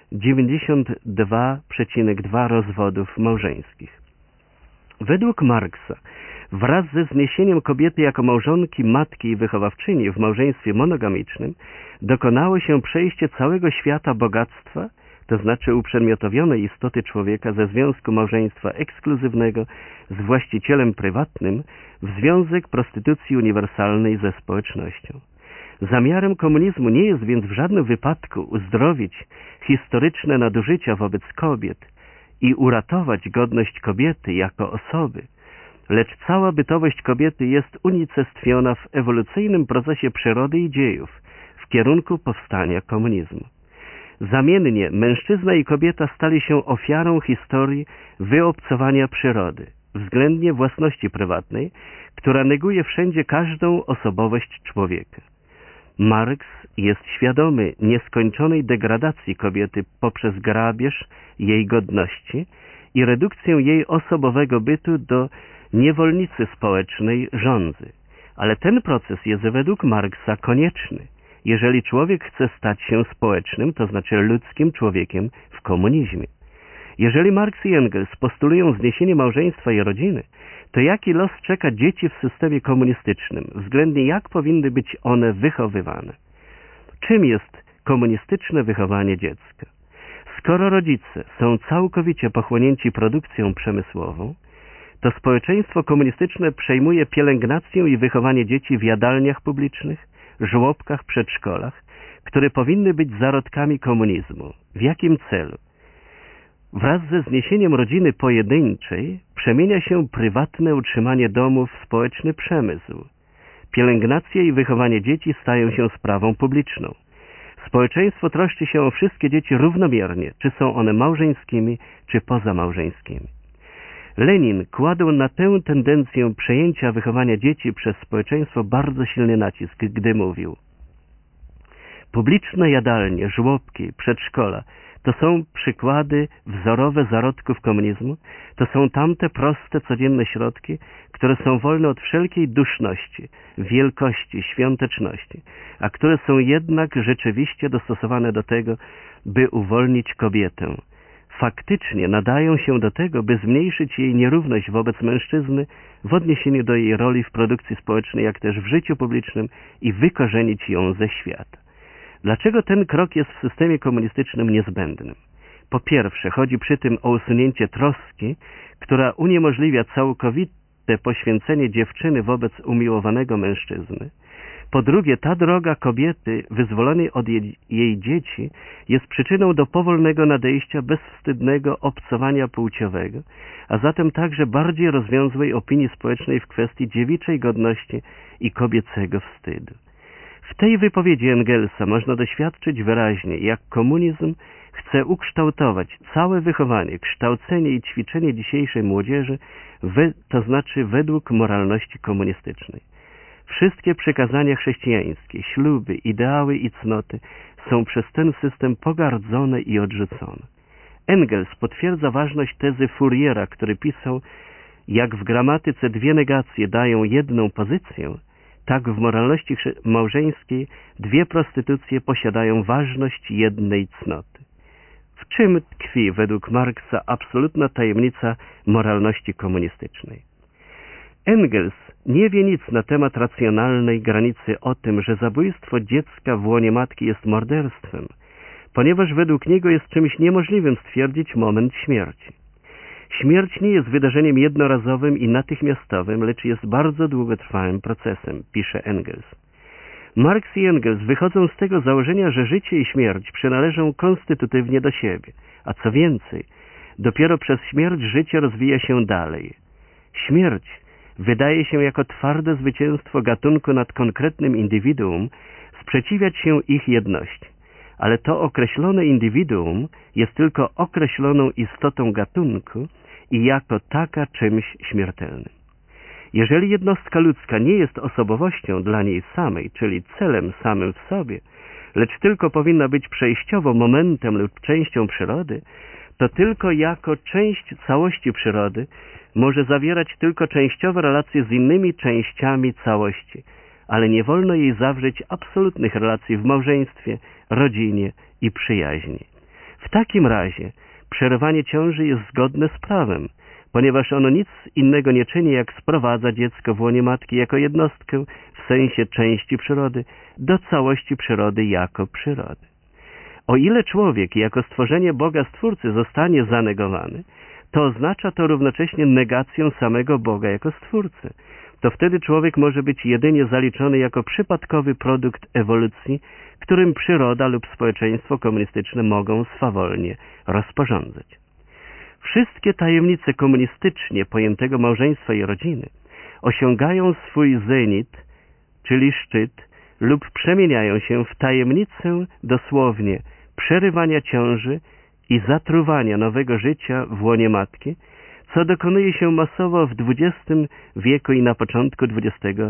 92,2 rozwodów małżeńskich. Według Marksa wraz ze zniesieniem kobiety jako małżonki, matki i wychowawczyni w małżeństwie monogamicznym dokonało się przejście całego świata bogactwa, to znaczy uprzedmiotowionej istoty człowieka ze związku małżeństwa ekskluzywnego z właścicielem prywatnym w związek prostytucji uniwersalnej ze społecznością. Zamiarem komunizmu nie jest więc w żadnym wypadku uzdrowić historyczne nadużycia wobec kobiet i uratować godność kobiety jako osoby, lecz cała bytowość kobiety jest unicestwiona w ewolucyjnym procesie przyrody i dziejów w kierunku powstania komunizmu. Zamiennie mężczyzna i kobieta stali się ofiarą historii wyobcowania przyrody, względnie własności prywatnej, która neguje wszędzie każdą osobowość człowieka. Marks jest świadomy nieskończonej degradacji kobiety poprzez grabież jej godności i redukcję jej osobowego bytu do niewolnicy społecznej żądzy. Ale ten proces jest według Marksa konieczny, jeżeli człowiek chce stać się społecznym, to znaczy ludzkim człowiekiem w komunizmie. Jeżeli Marks i Engels postulują zniesienie małżeństwa i rodziny, to jaki los czeka dzieci w systemie komunistycznym, względnie jak powinny być one wychowywane? Czym jest komunistyczne wychowanie dziecka? Skoro rodzice są całkowicie pochłonięci produkcją przemysłową, to społeczeństwo komunistyczne przejmuje pielęgnację i wychowanie dzieci w jadalniach publicznych, żłobkach, przedszkolach, które powinny być zarodkami komunizmu. W jakim celu? Wraz ze zniesieniem rodziny pojedynczej przemienia się prywatne utrzymanie domu w społeczny przemysł. Pielęgnacja i wychowanie dzieci stają się sprawą publiczną. Społeczeństwo troszczy się o wszystkie dzieci równomiernie, czy są one małżeńskimi, czy pozamałżeńskimi. Lenin kładł na tę tendencję przejęcia wychowania dzieci przez społeczeństwo bardzo silny nacisk, gdy mówił: publiczne jadalnie, żłobki, przedszkola to są przykłady wzorowe zarodków komunizmu, to są tamte proste, codzienne środki, które są wolne od wszelkiej duszności, wielkości, świąteczności, a które są jednak rzeczywiście dostosowane do tego, by uwolnić kobietę. Faktycznie nadają się do tego, by zmniejszyć jej nierówność wobec mężczyzny w odniesieniu do jej roli w produkcji społecznej, jak też w życiu publicznym i wykorzenić ją ze świata. Dlaczego ten krok jest w systemie komunistycznym niezbędnym? Po pierwsze, chodzi przy tym o usunięcie troski, która uniemożliwia całkowite poświęcenie dziewczyny wobec umiłowanego mężczyzny. Po drugie, ta droga kobiety wyzwolonej od jej dzieci jest przyczyną do powolnego nadejścia bezwstydnego obcowania płciowego, a zatem także bardziej rozwiązłej opinii społecznej w kwestii dziewiczej godności i kobiecego wstydu. W tej wypowiedzi Engelsa można doświadczyć wyraźnie, jak komunizm chce ukształtować całe wychowanie, kształcenie i ćwiczenie dzisiejszej młodzieży, to znaczy według moralności komunistycznej. Wszystkie przykazania chrześcijańskie, śluby, ideały i cnoty są przez ten system pogardzone i odrzucone. Engels potwierdza ważność tezy Fouriera, który pisał: jak w gramatyce dwie negacje dają jedną pozycję, tak w moralności małżeńskiej dwie prostytucje posiadają ważność jednej cnoty. W czym tkwi według Marksa absolutna tajemnica moralności komunistycznej? Engels nie wie nic na temat racjonalnej granicy o tym, że zabójstwo dziecka w łonie matki jest morderstwem, ponieważ według niego jest czymś niemożliwym stwierdzić moment śmierci. Śmierć nie jest wydarzeniem jednorazowym i natychmiastowym, lecz jest bardzo długotrwałym procesem, pisze Engels. Marx i Engels wychodzą z tego założenia, że życie i śmierć przynależą konstytutywnie do siebie, a co więcej, dopiero przez śmierć życie rozwija się dalej. Śmierć wydaje się jako twarde zwycięstwo gatunku nad konkretnym indywiduum sprzeciwiać się ich jedności, ale to określone indywiduum jest tylko określoną istotą gatunku i jako taka czymś śmiertelnym. Jeżeli jednostka ludzka nie jest osobowością dla niej samej, czyli celem samym w sobie, lecz tylko powinna być przejściowo momentem lub częścią przyrody, to tylko jako część całości przyrody może zawierać tylko częściowe relacje z innymi częściami całości, ale nie wolno jej zawrzeć absolutnych relacji w małżeństwie, rodzinie i przyjaźni. W takim razie przerywanie ciąży jest zgodne z prawem, ponieważ ono nic innego nie czyni, jak sprowadza dziecko w łonie matki jako jednostkę w sensie części przyrody do całości przyrody jako przyrody. O ile człowiek jako stworzenie Boga Stwórcy zostanie zanegowany, to oznacza to równocześnie negację samego Boga jako Stwórcy. To wtedy człowiek może być jedynie zaliczony jako przypadkowy produkt ewolucji, którym przyroda lub społeczeństwo komunistyczne mogą swawolnie rozporządzać. Wszystkie tajemnice komunistycznie pojętego małżeństwa i rodziny osiągają swój zenit, czyli szczyt, lub przemieniają się w tajemnicę dosłownie przerywania ciąży i zatruwania nowego życia w łonie matki, co dokonuje się masowo w XX wieku i na początku XXI.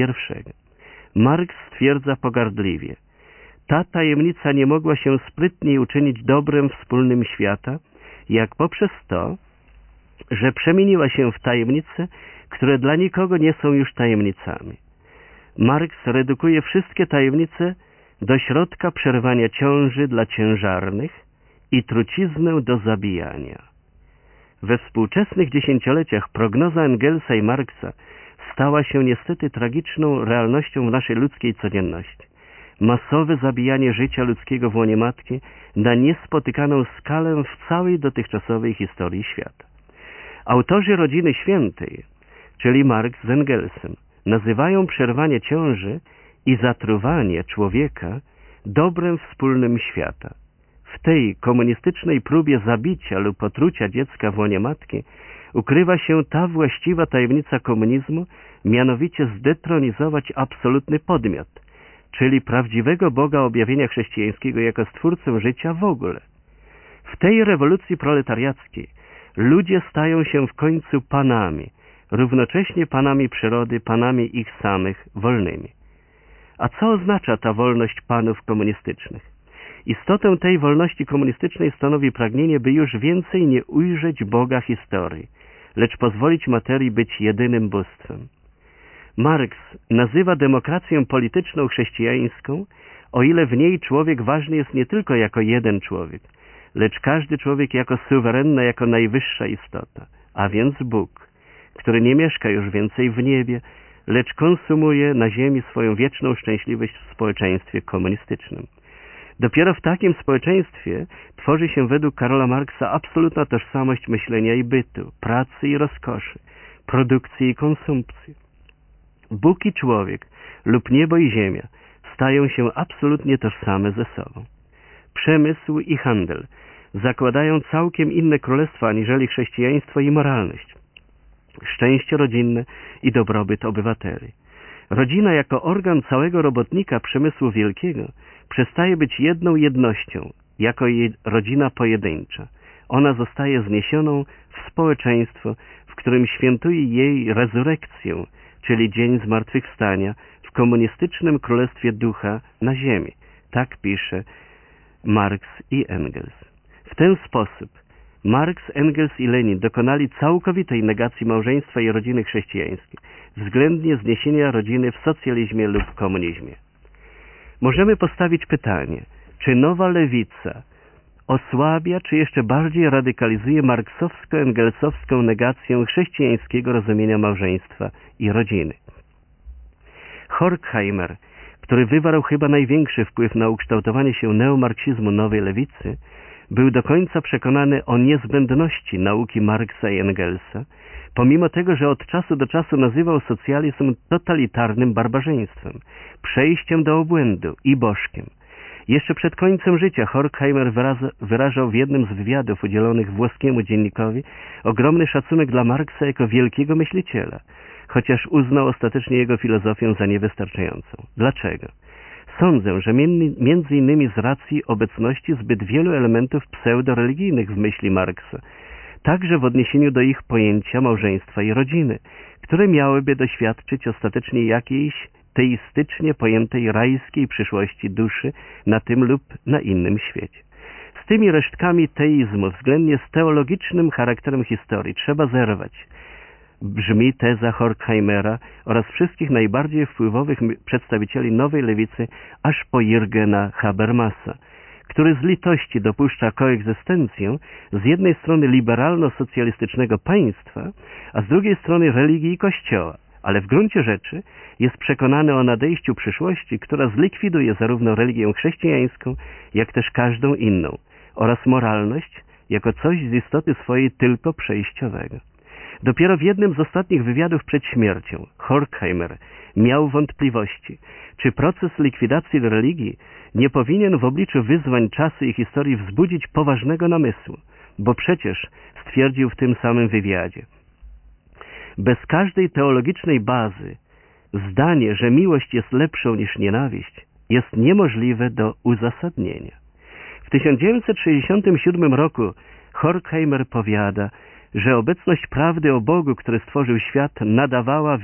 Marx stwierdza pogardliwie: ta tajemnica nie mogła się sprytniej uczynić dobrem wspólnym świata, jak poprzez to, że przemieniła się w tajemnice, które dla nikogo nie są już tajemnicami. Marx redukuje wszystkie tajemnice do środka przerywania ciąży dla ciężarnych i truciznę do zabijania. We współczesnych dziesięcioleciach prognoza Engelsa i Marksa stała się niestety tragiczną realnością w naszej ludzkiej codzienności. Masowe zabijanie życia ludzkiego w łonie matki na niespotykaną skalę w całej dotychczasowej historii świata. Autorzy Rodziny Świętej, czyli Marx z Engelsem, nazywają przerwanie ciąży i zatruwanie człowieka dobrem wspólnym świata. W tej komunistycznej próbie zabicia lub otrucia dziecka w łonie matki ukrywa się ta właściwa tajemnica komunizmu, mianowicie zdetronizować absolutny podmiot, czyli prawdziwego Boga objawienia chrześcijańskiego jako stwórcę życia w ogóle. W tej rewolucji proletariackiej ludzie stają się w końcu panami, równocześnie panami przyrody, panami ich samych, wolnymi. A co oznacza ta wolność panów komunistycznych? Istotę tej wolności komunistycznej stanowi pragnienie, by już więcej nie ujrzeć Boga historii, lecz pozwolić materii być jedynym bóstwem. Marks nazywa demokrację polityczną chrześcijańską, o ile w niej człowiek ważny jest nie tylko jako jeden człowiek, lecz każdy człowiek jako suwerenna, jako najwyższa istota, a więc Bóg, który nie mieszka już więcej w niebie, lecz konsumuje na ziemi swoją wieczną szczęśliwość w społeczeństwie komunistycznym. Dopiero w takim społeczeństwie tworzy się według Karola Marksa absolutna tożsamość myślenia i bytu, pracy i rozkoszy, produkcji i konsumpcji. Bóg i człowiek lub niebo i ziemia stają się absolutnie tożsame ze sobą. Przemysł i handel zakładają całkiem inne królestwa aniżeli chrześcijaństwo i moralność, szczęście rodzinne i dobrobyt obywateli. Rodzina jako organ całego robotnika przemysłu wielkiego przestaje być jedną jednością, jako jej rodzina pojedyncza. Ona zostaje zniesioną w społeczeństwo, w którym świętuje jej rezurekcję, czyli dzień zmartwychwstania w komunistycznym królestwie ducha na ziemi. Tak pisze Marks i Engels. W ten sposób Marks, Engels i Lenin dokonali całkowitej negacji małżeństwa i rodziny chrześcijańskiej, względnie zniesienia rodziny w socjalizmie lub komunizmie. Możemy postawić pytanie, czy nowa lewica osłabia, czy jeszcze bardziej radykalizuje marksowsko-engelsowską negację chrześcijańskiego rozumienia małżeństwa i rodziny. Horkheimer, który wywarł chyba największy wpływ na ukształtowanie się neomarksizmu nowej lewicy, był do końca przekonany o niezbędności nauki Marksa i Engelsa, pomimo tego, że od czasu do czasu nazywał socjalizm totalitarnym barbarzyństwem, przejściem do obłędu i bożkiem. Jeszcze przed końcem życia Horkheimer wyrażał w jednym z wywiadów udzielonych włoskiemu dziennikowi ogromny szacunek dla Marksa jako wielkiego myśliciela, chociaż uznał ostatecznie jego filozofię za niewystarczającą. Dlaczego? Sądzę, że między innymi z racji obecności zbyt wielu elementów pseudoreligijnych w myśli Marksa, także w odniesieniu do ich pojęcia małżeństwa i rodziny, które miałyby doświadczyć ostatecznie jakiejś teistycznie pojętej rajskiej przyszłości duszy na tym lub na innym świecie. Z tymi resztkami teizmu względnie z teologicznym charakterem historii trzeba zerwać. Brzmi teza Horkheimera oraz wszystkich najbardziej wpływowych przedstawicieli nowej lewicy, aż po Jürgena Habermasa, który z litości dopuszcza koegzystencję z jednej strony liberalno-socjalistycznego państwa, a z drugiej strony religii i kościoła, ale w gruncie rzeczy jest przekonany o nadejściu przyszłości, która zlikwiduje zarówno religię chrześcijańską, jak też każdą inną, oraz moralność jako coś z istoty swojej tylko przejściowego. Dopiero w jednym z ostatnich wywiadów przed śmiercią Horkheimer miał wątpliwości, czy proces likwidacji religii nie powinien w obliczu wyzwań czasu i historii wzbudzić poważnego namysłu, bo przecież stwierdził w tym samym wywiadzie: bez każdej teologicznej bazy zdanie, że miłość jest lepszą niż nienawiść, jest niemożliwe do uzasadnienia. W 1967 roku Horkheimer powiada, że obecność prawdy o Bogu, który stworzył świat, nadawała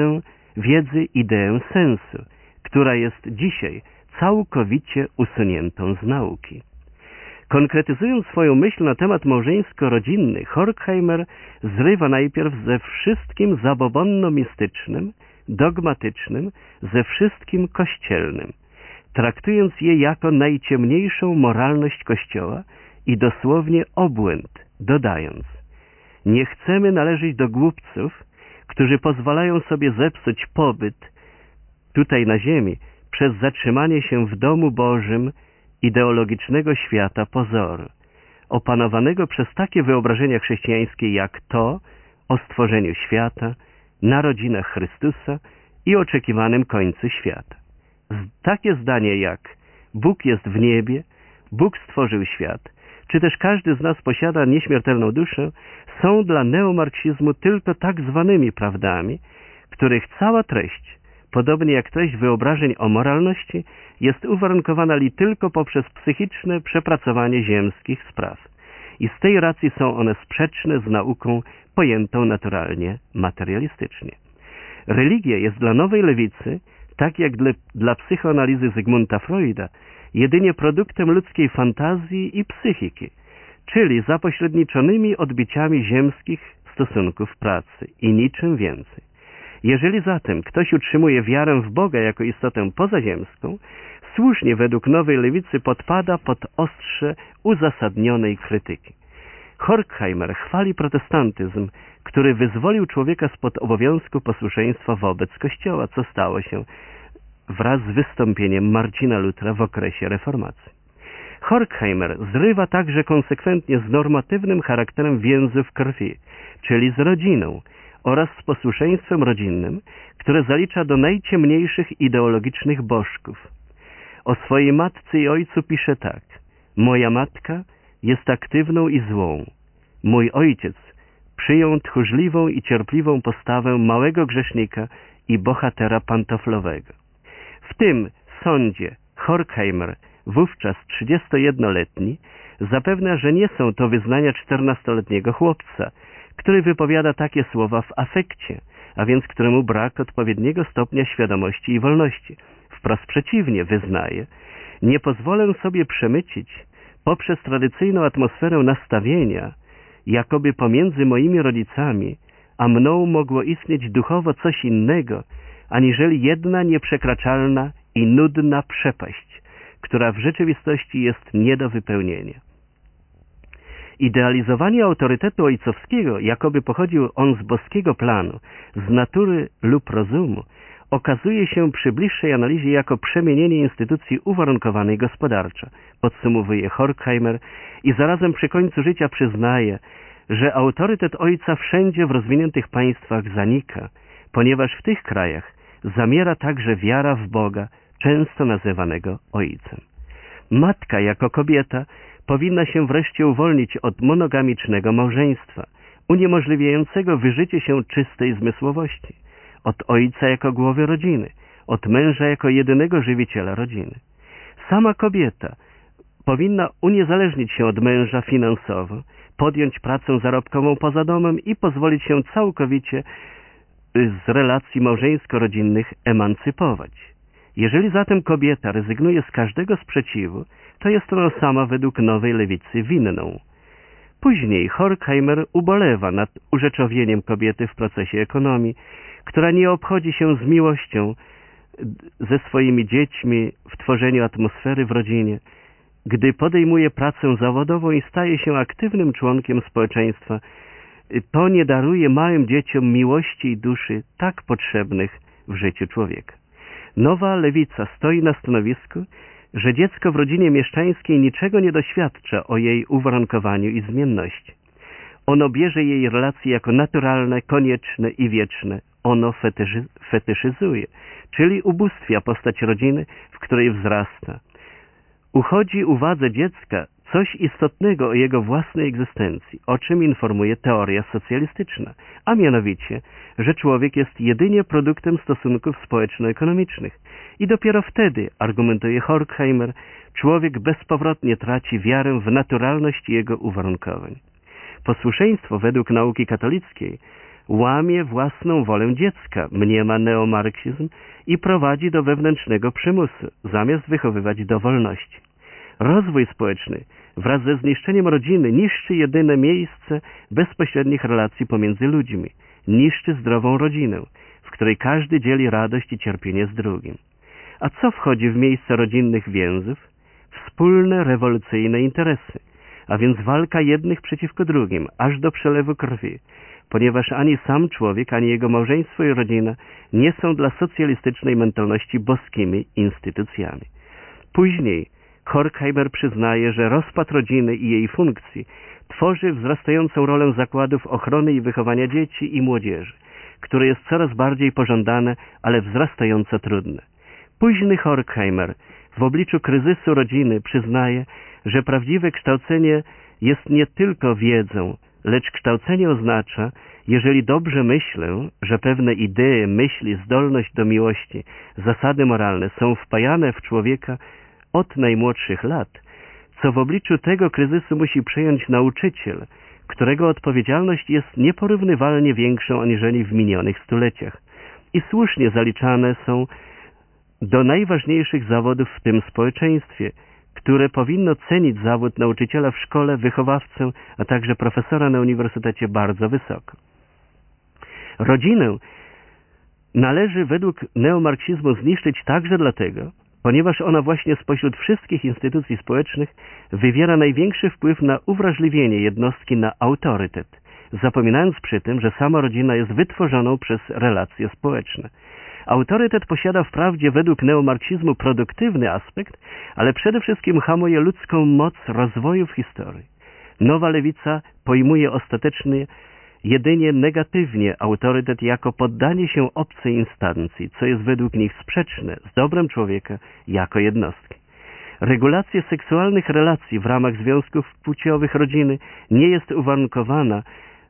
wiedzy ideę sensu, która jest dzisiaj całkowicie usuniętą z nauki. Konkretyzując swoją myśl na temat małżeńsko-rodzinny, Horkheimer zrywa najpierw ze wszystkim zabobonno-mistycznym, dogmatycznym, ze wszystkim kościelnym, traktując je jako najciemniejszą moralność Kościoła i dosłownie obłęd, dodając: nie chcemy należeć do głupców, którzy pozwalają sobie zepsuć pobyt tutaj na ziemi przez zatrzymanie się w domu Bożym ideologicznego świata pozoru, opanowanego przez takie wyobrażenia chrześcijańskie jak to o stworzeniu świata, narodzinach Chrystusa i oczekiwanym końcu świata. Takie zdanie jak Bóg jest w niebie, Bóg stworzył świat, czy też każdy z nas posiada nieśmiertelną duszę, są dla neomarksizmu tylko tak zwanymi prawdami, których cała treść podobnie jak treść wyobrażeń o moralności, jest uwarunkowana li tylko poprzez psychiczne przepracowanie ziemskich spraw. I z tej racji są one sprzeczne z nauką pojętą naturalnie materialistycznie. Religia jest dla nowej lewicy, tak jak dla psychoanalizy Zygmunta Freuda, jedynie produktem ludzkiej fantazji i psychiki, czyli zapośredniczonymi odbiciami ziemskich stosunków pracy i niczym więcej. Jeżeli zatem ktoś utrzymuje wiarę w Boga jako istotę pozaziemską, słusznie według nowej lewicy podpada pod ostrze uzasadnionej krytyki. Horkheimer chwali protestantyzm, który wyzwolił człowieka spod obowiązku posłuszeństwa wobec Kościoła, co stało się wraz z wystąpieniem Marcina Lutra w okresie reformacji. Horkheimer zrywa także konsekwentnie z normatywnym charakterem więzów krwi, czyli z rodziną oraz z posłuszeństwem rodzinnym, które zalicza do najciemniejszych ideologicznych bożków. O swojej matce i ojcu pisze tak: moja matka jest aktywną i złą. Mój ojciec przyjął tchórzliwą i cierpliwą postawę małego grzesznika i bohatera pantoflowego. W tym sądzie Horkheimer, wówczas 31-letni, zapewnia, że nie są to wyznania 14-letniego chłopca, który wypowiada takie słowa w afekcie, a więc któremu brak odpowiedniego stopnia świadomości i wolności. Wprost przeciwnie, wyznaje: nie pozwolę sobie przemycić poprzez tradycyjną atmosferę nastawienia, jakoby pomiędzy moimi rodzicami a mną mogło istnieć duchowo coś innego, aniżeli jedna nieprzekraczalna i nudna przepaść, która w rzeczywistości jest nie do wypełnienia. Idealizowanie autorytetu ojcowskiego, jakoby pochodził on z boskiego planu, z natury lub rozumu, okazuje się przy bliższej analizie jako przemienienie instytucji uwarunkowanej gospodarczo, podsumowuje Horkheimer i zarazem przy końcu życia przyznaje, że autorytet ojca wszędzie w rozwiniętych państwach zanika, ponieważ w tych krajach zamiera także wiara w Boga, często nazywanego Ojcem. Matka jako kobieta powinna się wreszcie uwolnić od monogamicznego małżeństwa, uniemożliwiającego wyżycie się czystej zmysłowości, od ojca jako głowy rodziny, od męża jako jedynego żywiciela rodziny. Sama kobieta powinna uniezależnić się od męża finansowo, podjąć pracę zarobkową poza domem i pozwolić się całkowicie z relacji małżeńsko-rodzinnych emancypować. Jeżeli zatem kobieta rezygnuje z każdego sprzeciwu, to jest ona sama według nowej lewicy winną. Później Horkheimer ubolewa nad urzeczowieniem kobiety w procesie ekonomii, która nie obchodzi się z miłością ze swoimi dziećmi w tworzeniu atmosfery w rodzinie, gdy podejmuje pracę zawodową i staje się aktywnym członkiem społeczeństwa. To nie daruje małym dzieciom miłości i duszy tak potrzebnych w życiu człowieka. Nowa lewica stoi na stanowisku, że dziecko w rodzinie mieszczańskiej niczego nie doświadcza o jej uwarunkowaniu i zmienności. Ono bierze jej relacje jako naturalne, konieczne i wieczne. Ono fetyszyzuje, czyli ubóstwia postać rodziny, w której wzrasta. Uchodzi uwadze dziecka coś istotnego o jego własnej egzystencji, o czym informuje teoria socjalistyczna, a mianowicie, że człowiek jest jedynie produktem stosunków społeczno-ekonomicznych i dopiero wtedy, argumentuje Horkheimer, człowiek bezpowrotnie traci wiarę w naturalność jego uwarunkowań. Posłuszeństwo według nauki katolickiej łamie własną wolę dziecka, mniema neomarksizm, i prowadzi do wewnętrznego przymusu, zamiast wychowywać do wolności. Rozwój społeczny wraz ze zniszczeniem rodziny niszczy jedyne miejsce bezpośrednich relacji pomiędzy ludźmi, niszczy zdrową rodzinę, w której każdy dzieli radość i cierpienie z drugim. A co wchodzi w miejsce rodzinnych więzów? Wspólne rewolucyjne interesy, a więc walka jednych przeciwko drugim, aż do przelewu krwi, ponieważ ani sam człowiek, ani jego małżeństwo i rodzina nie są dla socjalistycznej mentalności boskimi instytucjami. Później Horkheimer przyznaje, że rozpad rodziny i jej funkcji tworzy wzrastającą rolę zakładów ochrony i wychowania dzieci i młodzieży, które jest coraz bardziej pożądane, ale wzrastająco trudne. Późny Horkheimer w obliczu kryzysu rodziny przyznaje, że prawdziwe kształcenie jest nie tylko wiedzą, lecz kształcenie oznacza, jeżeli dobrze myślę, że pewne idee, myśli, zdolność do miłości, zasady moralne są wpajane w człowieka od najmłodszych lat, co w obliczu tego kryzysu musi przejąć nauczyciel, którego odpowiedzialność jest nieporównywalnie większą aniżeli w minionych stuleciach i słusznie zaliczane są do najważniejszych zawodów w tym społeczeństwie, które powinno cenić zawód nauczyciela w szkole, wychowawcę, a także profesora na uniwersytecie bardzo wysoko. Rodzinę należy według neomarksizmu zniszczyć także dlatego, ponieważ ona właśnie spośród wszystkich instytucji społecznych wywiera największy wpływ na uwrażliwienie jednostki na autorytet, zapominając przy tym, że sama rodzina jest wytworzoną przez relacje społeczne. Autorytet posiada wprawdzie według neomarksizmu produktywny aspekt, ale przede wszystkim hamuje ludzką moc rozwoju w historii. Nowa lewica pojmuje ostatecznie jedynie negatywnie autorytet jako poddanie się obcej instancji, co jest według nich sprzeczne z dobrem człowieka jako jednostki. Regulacja seksualnych relacji w ramach związków płciowych rodziny nie jest uwarunkowana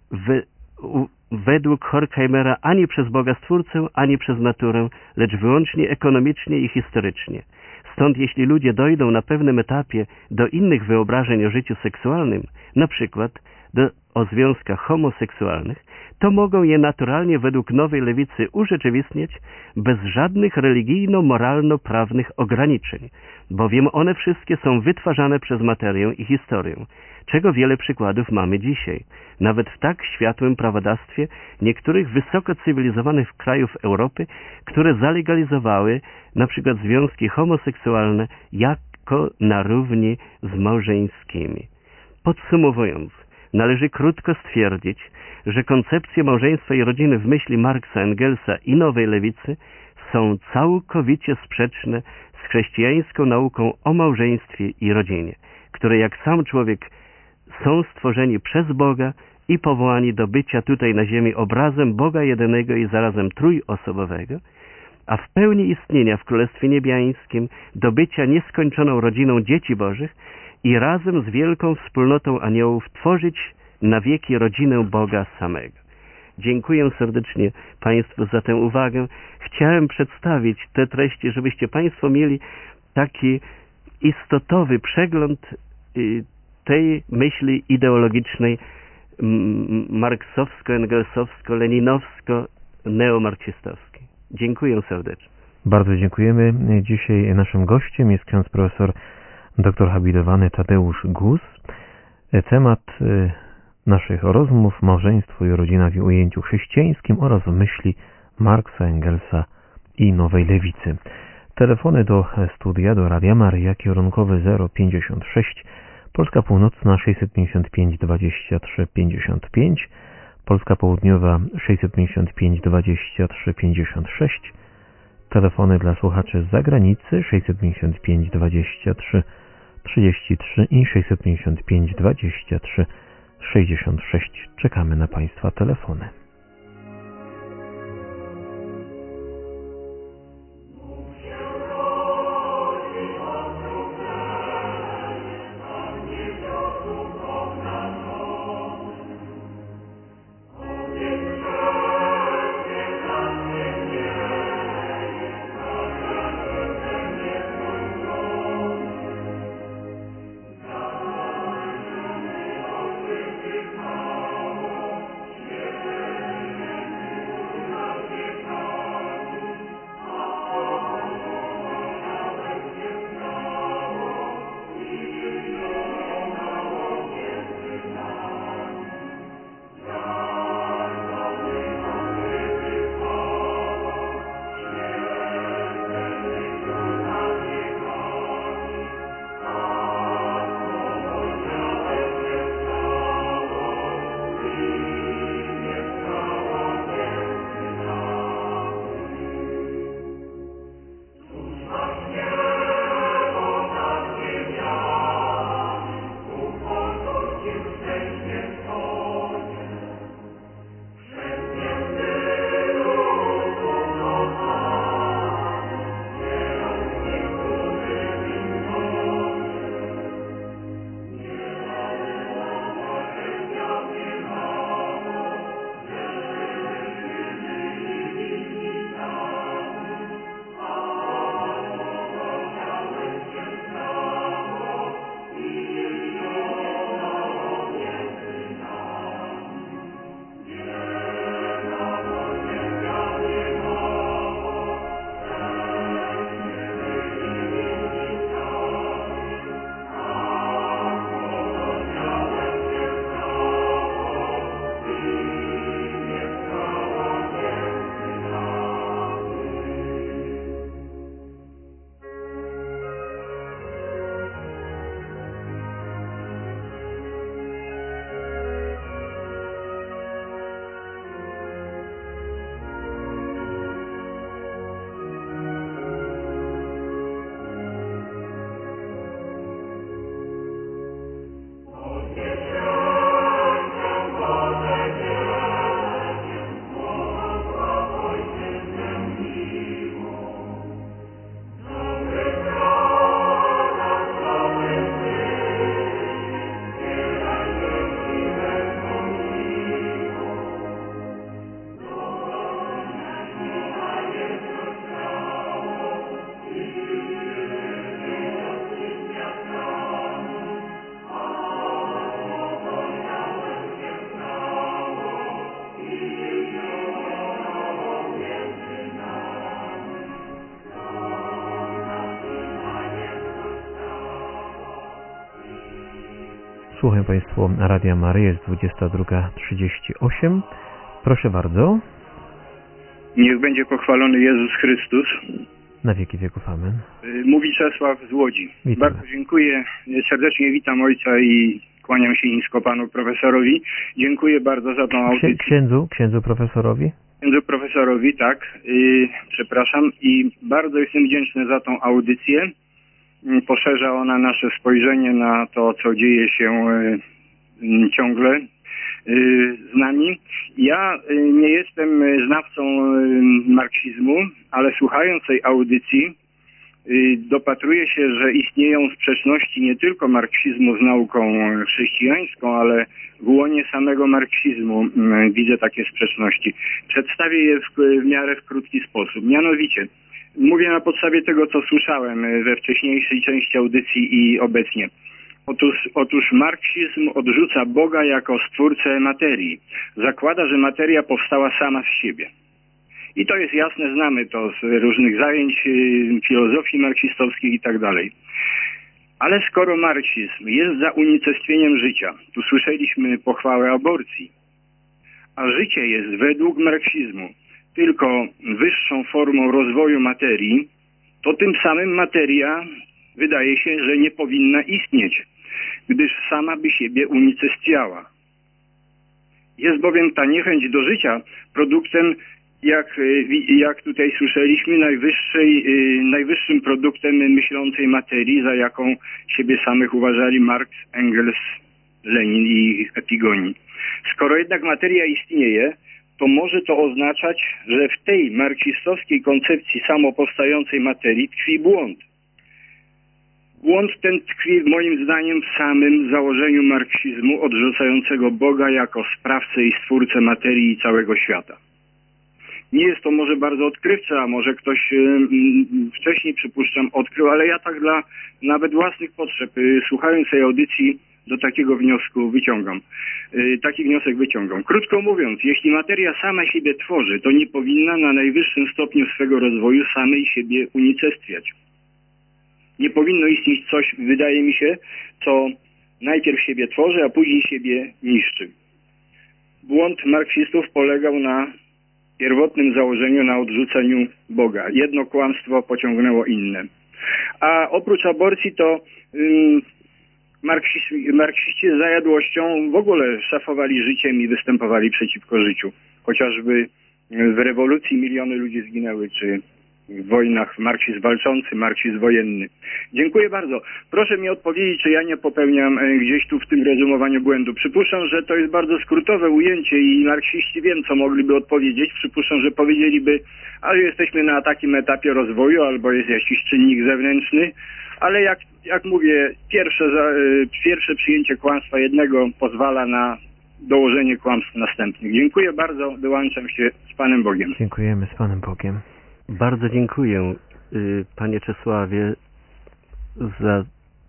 według Horkheimera ani przez Boga Stwórcę, ani przez naturę, lecz wyłącznie ekonomicznie i historycznie. Stąd jeśli ludzie dojdą na pewnym etapie do innych wyobrażeń o życiu seksualnym, na przykład o związkach homoseksualnych, to mogą je naturalnie według nowej lewicy urzeczywistniać bez żadnych religijno-moralno-prawnych ograniczeń, bowiem one wszystkie są wytwarzane przez materię i historię, czego wiele przykładów mamy dzisiaj. Nawet w tak światłym prawodawstwie niektórych wysoko cywilizowanych krajów Europy, które zalegalizowały na przykład związki homoseksualne jako na równi z małżeńskimi. Podsumowując, należy krótko stwierdzić, że koncepcje małżeństwa i rodziny w myśli Marksa, Engelsa i Nowej Lewicy są całkowicie sprzeczne z chrześcijańską nauką o małżeństwie i rodzinie, które jak sam człowiek są stworzeni przez Boga i powołani do bycia tutaj na ziemi obrazem Boga jedynego i zarazem trójosobowego, a w pełni istnienia w Królestwie Niebiańskim do bycia nieskończoną rodziną dzieci Bożych i razem z wielką wspólnotą aniołów tworzyć na wieki rodzinę Boga samego. Dziękuję serdecznie Państwu za tę uwagę. Chciałem przedstawić te treści, żebyście Państwo mieli taki istotowy przegląd tej myśli ideologicznej marksowsko-engelsowsko-leninowsko-neomarksistowskiej. Dziękuję serdecznie. Bardzo dziękujemy. Dzisiaj naszym gościem jest ksiądz profesor dr habilitowany Tadeusz Gus. Temat naszych rozmów: małżeństwo i rodzina w ujęciu chrześcijańskim oraz myśli Marksa, Engelsa i Nowej Lewicy. Telefony do studia, do Radia Maryja, kierunkowy 056, Polska Północna 655 23 55, Polska Południowa 655 23 56, telefony dla słuchaczy z zagranicy 655 23 33 i 655 23 66. Czekamy na Państwa telefony. Yeah. Słuchają Państwo Radia Maryja, jest 22:38. Proszę bardzo. Niech będzie pochwalony Jezus Chrystus. Na wieki wieków amen. Mówi Czesław z Łodzi. Witamy. Bardzo dziękuję. Serdecznie witam ojca i kłaniam się nisko panu profesorowi. Dziękuję bardzo za tą audycję. Księdzu profesorowi? Księdzu profesorowi, tak. Przepraszam. I bardzo jestem wdzięczny za tą audycję. Poszerza ona nasze spojrzenie na to, co dzieje się ciągle z nami. Ja nie jestem znawcą marksizmu, ale słuchając tej audycji dopatruję się, że istnieją sprzeczności nie tylko marksizmu z nauką chrześcijańską, ale w łonie samego marksizmu widzę takie sprzeczności. Przedstawię je w miarę w krótki sposób. Mianowicie, mówię na podstawie tego, co słyszałem we wcześniejszej części audycji i obecnie. Otóż marksizm odrzuca Boga jako stwórcę materii. Zakłada, że materia powstała sama z siebie. I to jest jasne, znamy to z różnych zajęć filozofii marksistowskiej i tak dalej. Ale skoro marksizm jest za unicestwieniem życia, tu słyszeliśmy pochwałę aborcji, a życie jest według marksizmu tylko wyższą formą rozwoju materii, to tym samym materia wydaje się, że nie powinna istnieć, gdyż sama by siebie unicestwiała. Jest bowiem ta niechęć do życia produktem, jak tutaj słyszeliśmy, najwyższym produktem myślącej materii, za jaką siebie samych uważali Marx, Engels, Lenin i ich epigoni. Skoro jednak materia istnieje, to może to oznaczać, że w tej marksistowskiej koncepcji samopowstającej materii tkwi błąd. Błąd ten tkwi moim zdaniem w samym założeniu marksizmu odrzucającego Boga jako sprawcę i stwórcę materii i całego świata. Nie jest to może bardzo odkrywcze, a może ktoś wcześniej, przypuszczam, odkrył, ale ja tak dla nawet własnych potrzeb, słuchając tej audycji, do takiego wniosku wyciągam. Taki wniosek wyciągam. Krótko mówiąc, jeśli materia sama siebie tworzy, to nie powinna na najwyższym stopniu swego rozwoju samej siebie unicestwiać. Nie powinno istnieć coś, wydaje mi się, co najpierw siebie tworzy, a później siebie niszczy. Błąd marksistów polegał na pierwotnym założeniu, na odrzuceniu Boga. Jedno kłamstwo pociągnęło inne. A oprócz aborcji to marksiści z zajadłością w ogóle szafowali życiem i występowali przeciwko życiu. Chociażby w rewolucji miliony ludzi zginęły, czy w wojnach marksizm walczący, marksizm wojenny. Dziękuję bardzo. Proszę mi odpowiedzieć, czy ja nie popełniam gdzieś tu w tym rozumowaniu błędu. Przypuszczam, że to jest bardzo skrótowe ujęcie i marksiści wiem, co mogliby odpowiedzieć. Przypuszczam, że powiedzieliby, ale jesteśmy na takim etapie rozwoju, albo jest jakiś czynnik zewnętrzny, ale jak mówię, pierwsze przyjęcie kłamstwa jednego pozwala na dołożenie kłamstw następnych. Dziękuję bardzo, wyłączam się z Panem Bogiem. Dziękujemy, z Panem Bogiem. Bardzo dziękuję, panie Czesławie, za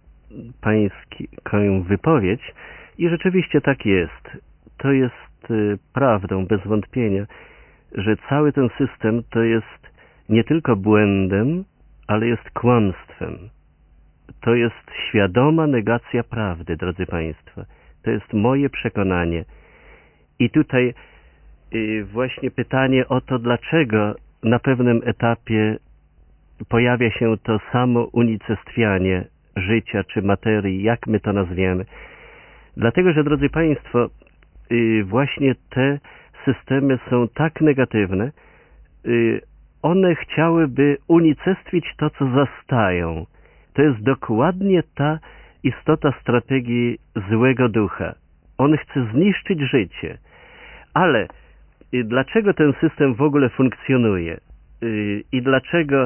pańską wypowiedź i rzeczywiście tak jest. To jest prawdą, bez wątpienia, że cały ten system to jest nie tylko błędem, ale jest kłamstwem. To jest świadoma negacja prawdy, drodzy państwo. To jest moje przekonanie. I tutaj właśnie pytanie o to, dlaczego na pewnym etapie pojawia się to samo unicestwianie życia czy materii, jak my to nazwiemy. Dlatego, że drodzy państwo, właśnie te systemy są tak negatywne, one chciałyby unicestwić to, co zastają. To jest dokładnie ta istota strategii złego ducha. On chce zniszczyć życie. Ale dlaczego ten system w ogóle funkcjonuje? I dlaczego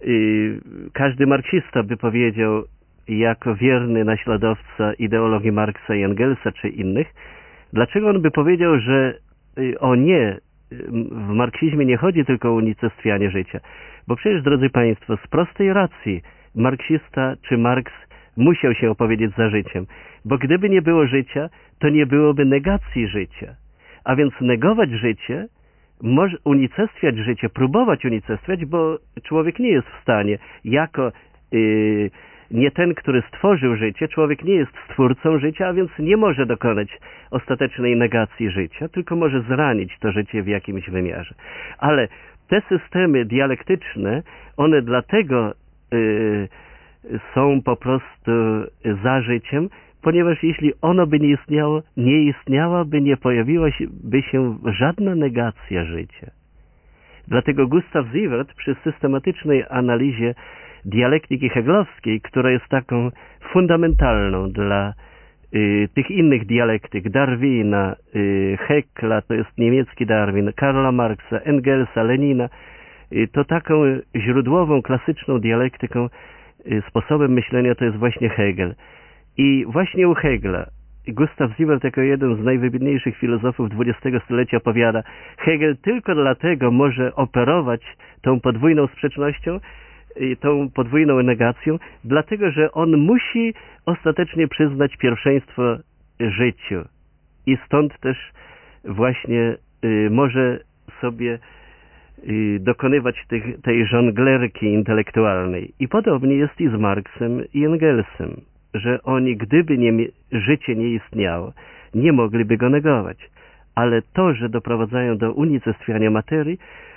każdy marksista by powiedział, jako wierny naśladowca ideologii Marksa i Engelsa czy innych, dlaczego on by powiedział, że o nie, w marksizmie nie chodzi tylko o unicestwianie życia? Bo przecież, drodzy państwo, z prostej racji marksista czy Marks musiał się opowiedzieć za życiem, bo gdyby nie było życia, to nie byłoby negacji życia. A więc negować życie, może unicestwiać życie, próbować unicestwiać, bo człowiek nie jest w stanie jako nie ten, który stworzył życie. Człowiek nie jest stwórcą życia, a więc nie może dokonać ostatecznej negacji życia, tylko może zranić to życie w jakimś wymiarze. Ale te systemy dialektyczne, one dlatego są po prostu za życiem, ponieważ jeśli ono by nie istniało, nie pojawiłaby się żadna negacja życia. Dlatego Gustav Siewert przy systematycznej analizie dialektyki hegelowskiej, która jest taką fundamentalną dla tych innych dialektyk, Darwina, Haeckel'a, to jest niemiecki Darwin, Karla Marxa, Engelsa, Lenina, to taką źródłową, klasyczną dialektyką, sposobem myślenia to jest właśnie Hegel. I właśnie u Hegela Gustav Siewert jako jeden z najwybitniejszych filozofów XX stulecia powiada, Hegel tylko dlatego może operować tą podwójną sprzecznością, tą podwójną negacją, dlatego że on musi ostatecznie przyznać pierwszeństwo życiu. I stąd też właśnie może sobie dokonywać tej żonglerki intelektualnej. I podobnie jest i z Marksem i Engelsem, że oni, gdyby życie nie istniało, nie mogliby go negować. Ale to, że doprowadzają do unicestwiania materii,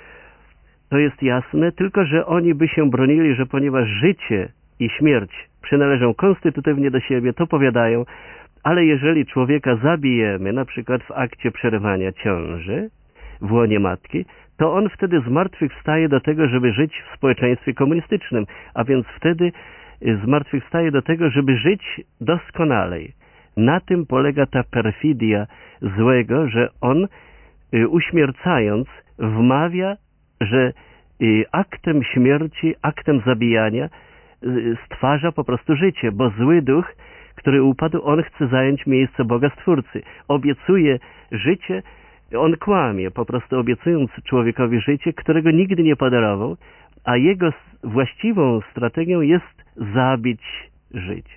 to jest jasne, tylko że oni by się bronili, że ponieważ życie i śmierć przynależą konstytutywnie do siebie, to powiadają, ale jeżeli człowieka zabijemy, na przykład w akcie przerywania ciąży w łonie matki, to on wtedy zmartwychwstaje do tego, żeby żyć w społeczeństwie komunistycznym, a więc wtedy zmartwychwstaje do tego, żeby żyć doskonalej. Na tym polega ta perfidia złego, że on uśmiercając wmawia, że aktem śmierci, aktem zabijania stwarza po prostu życie, bo zły duch, który upadł, on chce zająć miejsce Boga Stwórcy. Obiecuje życie, on kłamie, po prostu obiecując człowiekowi życie, którego nigdy nie podarował, a jego właściwą strategią jest zabić życie.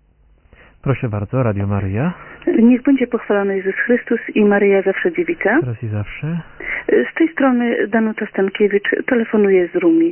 Proszę bardzo, Radio Maryja. Niech będzie pochwalony Jezus Chrystus i Maryja zawsze dziewica. Teraz i zawsze. Z tej strony Danuta Stankiewicz, telefonuję z Rumi.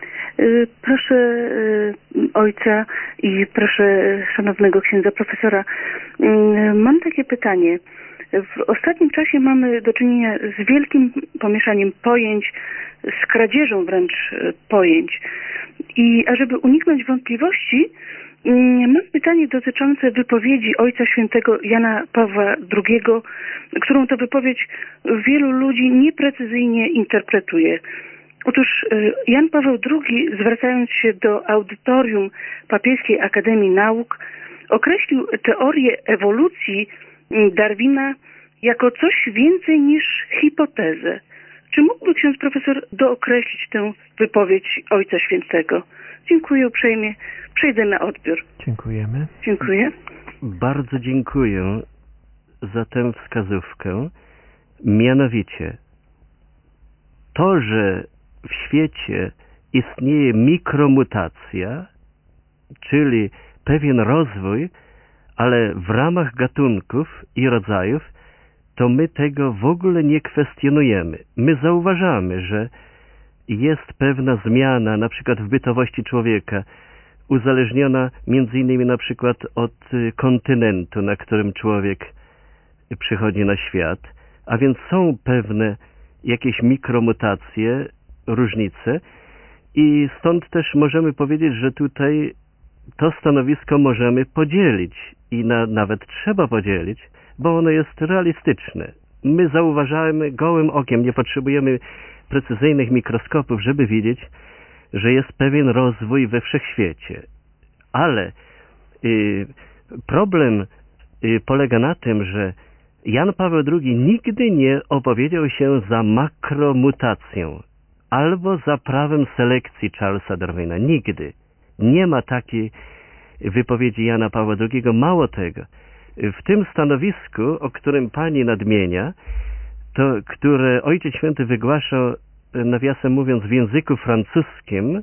Proszę ojca i proszę szanownego księdza profesora, mam takie pytanie. W ostatnim czasie mamy do czynienia z wielkim pomieszaniem pojęć, z kradzieżą wręcz pojęć. I ażeby uniknąć wątpliwości, mam pytanie dotyczące wypowiedzi Ojca Świętego Jana Pawła II, którą to wypowiedź wielu ludzi nieprecyzyjnie interpretuje. Otóż Jan Paweł II, zwracając się do audytorium Papieskiej Akademii Nauk, określił teorię ewolucji Darwina jako coś więcej niż hipotezę. Czy mógłby ksiądz profesor dookreślić tę wypowiedź Ojca Świętego? Dziękuję uprzejmie. Przejdę na odbiór. Dziękujemy. Dziękuję. Bardzo dziękuję za tę wskazówkę. Mianowicie, to, że w świecie istnieje mikromutacja, czyli pewien rozwój, ale w ramach gatunków i rodzajów, to my tego w ogóle nie kwestionujemy. My zauważamy, że jest pewna zmiana, na przykład w bytowości człowieka, uzależniona między innymi na przykład od kontynentu, na którym człowiek przychodzi na świat, a więc są pewne jakieś mikromutacje, różnice i stąd też możemy powiedzieć, że tutaj to stanowisko możemy podzielić i nawet trzeba podzielić, bo ono jest realistyczne. My zauważamy gołym okiem, nie potrzebujemy precyzyjnych mikroskopów, żeby widzieć, że jest pewien rozwój we wszechświecie. Ale problem polega na tym, że Jan Paweł II nigdy nie opowiedział się za makromutacją albo za prawem selekcji Charlesa Darwina. Nigdy. Nie ma takiej wypowiedzi Jana Pawła II. Mało tego. W tym stanowisku, o którym pani nadmienia, to, które Ojciec Święty wygłaszał, nawiasem mówiąc, w języku francuskim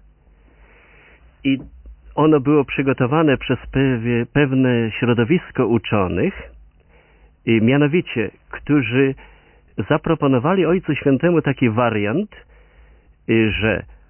i ono było przygotowane przez pewne środowisko uczonych, i mianowicie, którzy zaproponowali Ojcu Świętemu taki wariant, że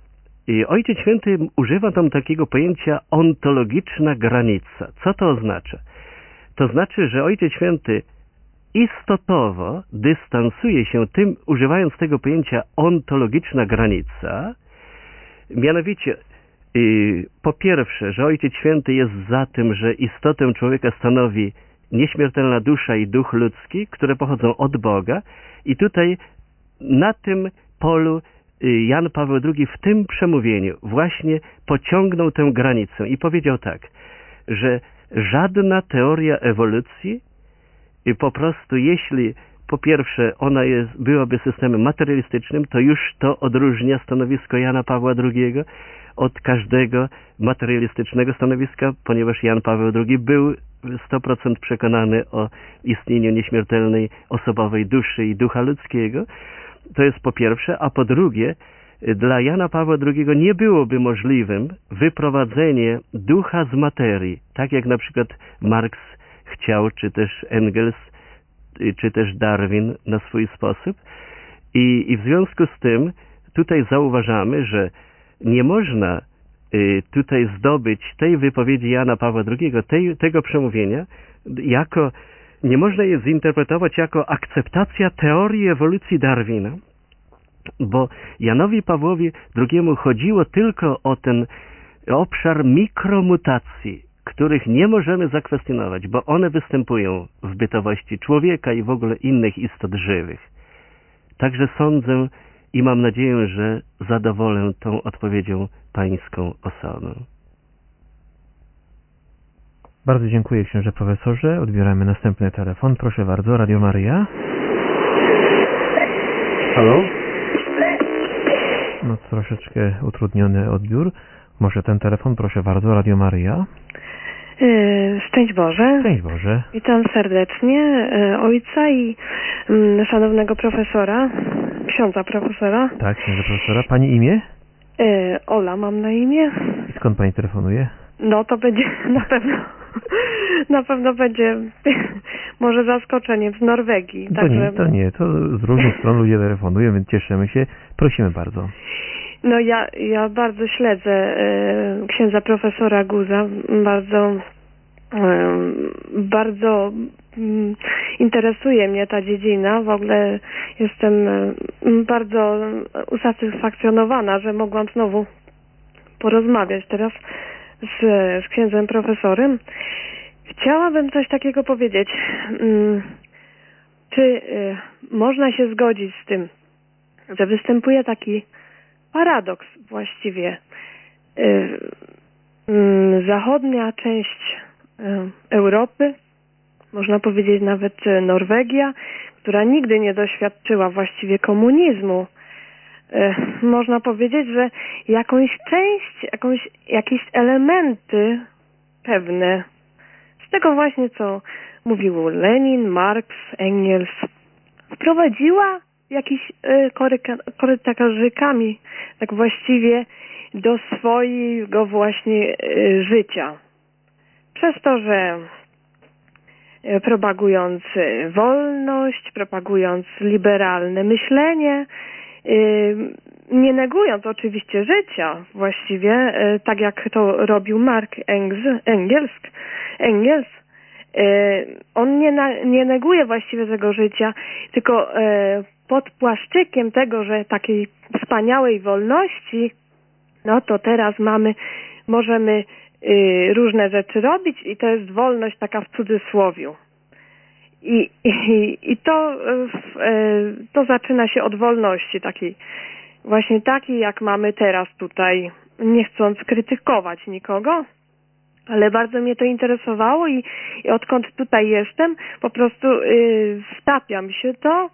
I Ojciec Święty używa tam takiego pojęcia ontologiczna granica. Co to oznacza? To znaczy, że Ojciec Święty istotowo dystansuje się tym, używając tego pojęcia ontologiczna granica, mianowicie po pierwsze, że Ojciec Święty jest za tym, że istotę człowieka stanowi nieśmiertelna dusza i duch ludzki, które pochodzą od Boga, i tutaj na tym polu Jan Paweł II w tym przemówieniu właśnie pociągnął tę granicę i powiedział tak, że żadna teoria ewolucji po prostu, jeśli po pierwsze ona byłaby systemem materialistycznym, to już to odróżnia stanowisko Jana Pawła II od każdego materialistycznego stanowiska, ponieważ Jan Paweł II był 100% przekonany o istnieniu nieśmiertelnej osobowej duszy i ducha ludzkiego. To jest po pierwsze, a po drugie, dla Jana Pawła II nie byłoby możliwym wyprowadzenie ducha z materii, tak jak na przykład Marx chciał, czy też Engels, czy też Darwin na swój sposób. I w związku z tym tutaj zauważamy, że nie można tutaj zdobyć tej wypowiedzi Jana Pawła II, tego przemówienia, nie można je zinterpretować jako akceptacja teorii ewolucji Darwina, bo Janowi Pawłowi II chodziło tylko o ten obszar mikromutacji, których nie możemy zakwestionować, bo one występują w bytowości człowieka i w ogóle innych istot żywych. Także sądzę i mam nadzieję, że zadowolę tą odpowiedzią pańską osobą. Bardzo dziękuję, księże profesorze. Odbieramy następny telefon. Proszę bardzo, Radio Maryja. Halo? No troszeczkę utrudniony odbiór. Może ten telefon, proszę bardzo, Radio Maryja. Szczęść Boże. Szczęść Boże. Witam serdecznie ojca i szanownego profesora, księdza profesora. Tak, księdza profesora. Pani imię? Ola mam na imię. I skąd pani telefonuje? No to będzie na pewno będzie może zaskoczeniem z Norwegii. To nie, to z różnych stron ludzie telefonują, więc cieszymy się. Prosimy bardzo. No ja bardzo śledzę księdza profesora Guza, bardzo interesuje mnie ta dziedzina. W ogóle jestem bardzo usatysfakcjonowana, że mogłam znowu porozmawiać teraz z księdzem profesorem. Chciałabym coś takiego powiedzieć. Czy można się zgodzić z tym, że występuje taki paradoks właściwie? Zachodnia część Europy, można powiedzieć nawet Norwegia, która nigdy nie doświadczyła właściwie komunizmu, można powiedzieć, że jakąś część, jakieś elementy pewne z tego właśnie, co mówił Lenin, Marx, Engels, wprowadziła jakiś korytarzykami tak właściwie do swojego właśnie życia. Przez to, że propagując wolność, propagując liberalne myślenie, nie negując oczywiście życia właściwie, tak jak to robił Engels, on nie neguje właściwie tego życia, tylko pod płaszczykiem tego, że takiej wspaniałej wolności, no to teraz możemy różne rzeczy robić i to jest wolność taka w cudzysłowiu. I to zaczyna się od wolności takiej, właśnie takiej jak mamy teraz tutaj, nie chcąc krytykować nikogo, ale bardzo mnie to interesowało i odkąd tutaj jestem, po prostu wtapiam się to,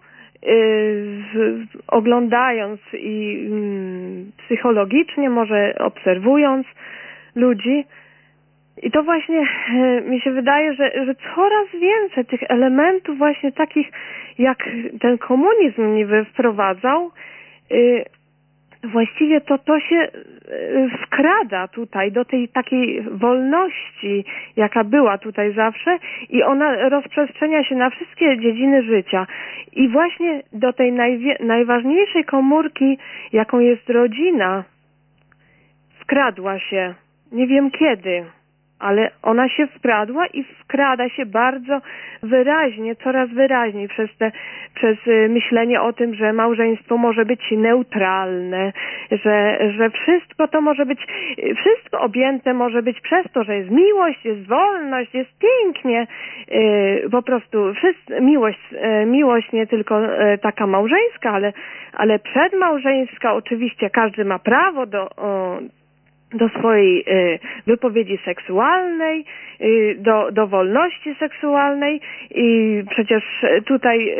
oglądając i psychologicznie, może obserwując ludzi. I to właśnie mi się wydaje, że coraz więcej tych elementów właśnie takich, jak ten komunizm niby wprowadzał, właściwie to się wkrada tutaj do tej takiej wolności, jaka była tutaj zawsze, i ona rozprzestrzenia się na wszystkie dziedziny życia. I właśnie do tej najważniejszej komórki, jaką jest rodzina, wkradła się, nie wiem kiedy, ale ona się wkradła i wkrada się bardzo wyraźnie, coraz wyraźniej przez myślenie o tym, że małżeństwo może być neutralne, że wszystko to może być, wszystko objęte może być przez to, że jest miłość, jest wolność, jest pięknie, po prostu miłość nie tylko taka małżeńska, ale przedmałżeńska. Oczywiście każdy ma prawo do swojej wypowiedzi seksualnej, do wolności seksualnej i przecież tutaj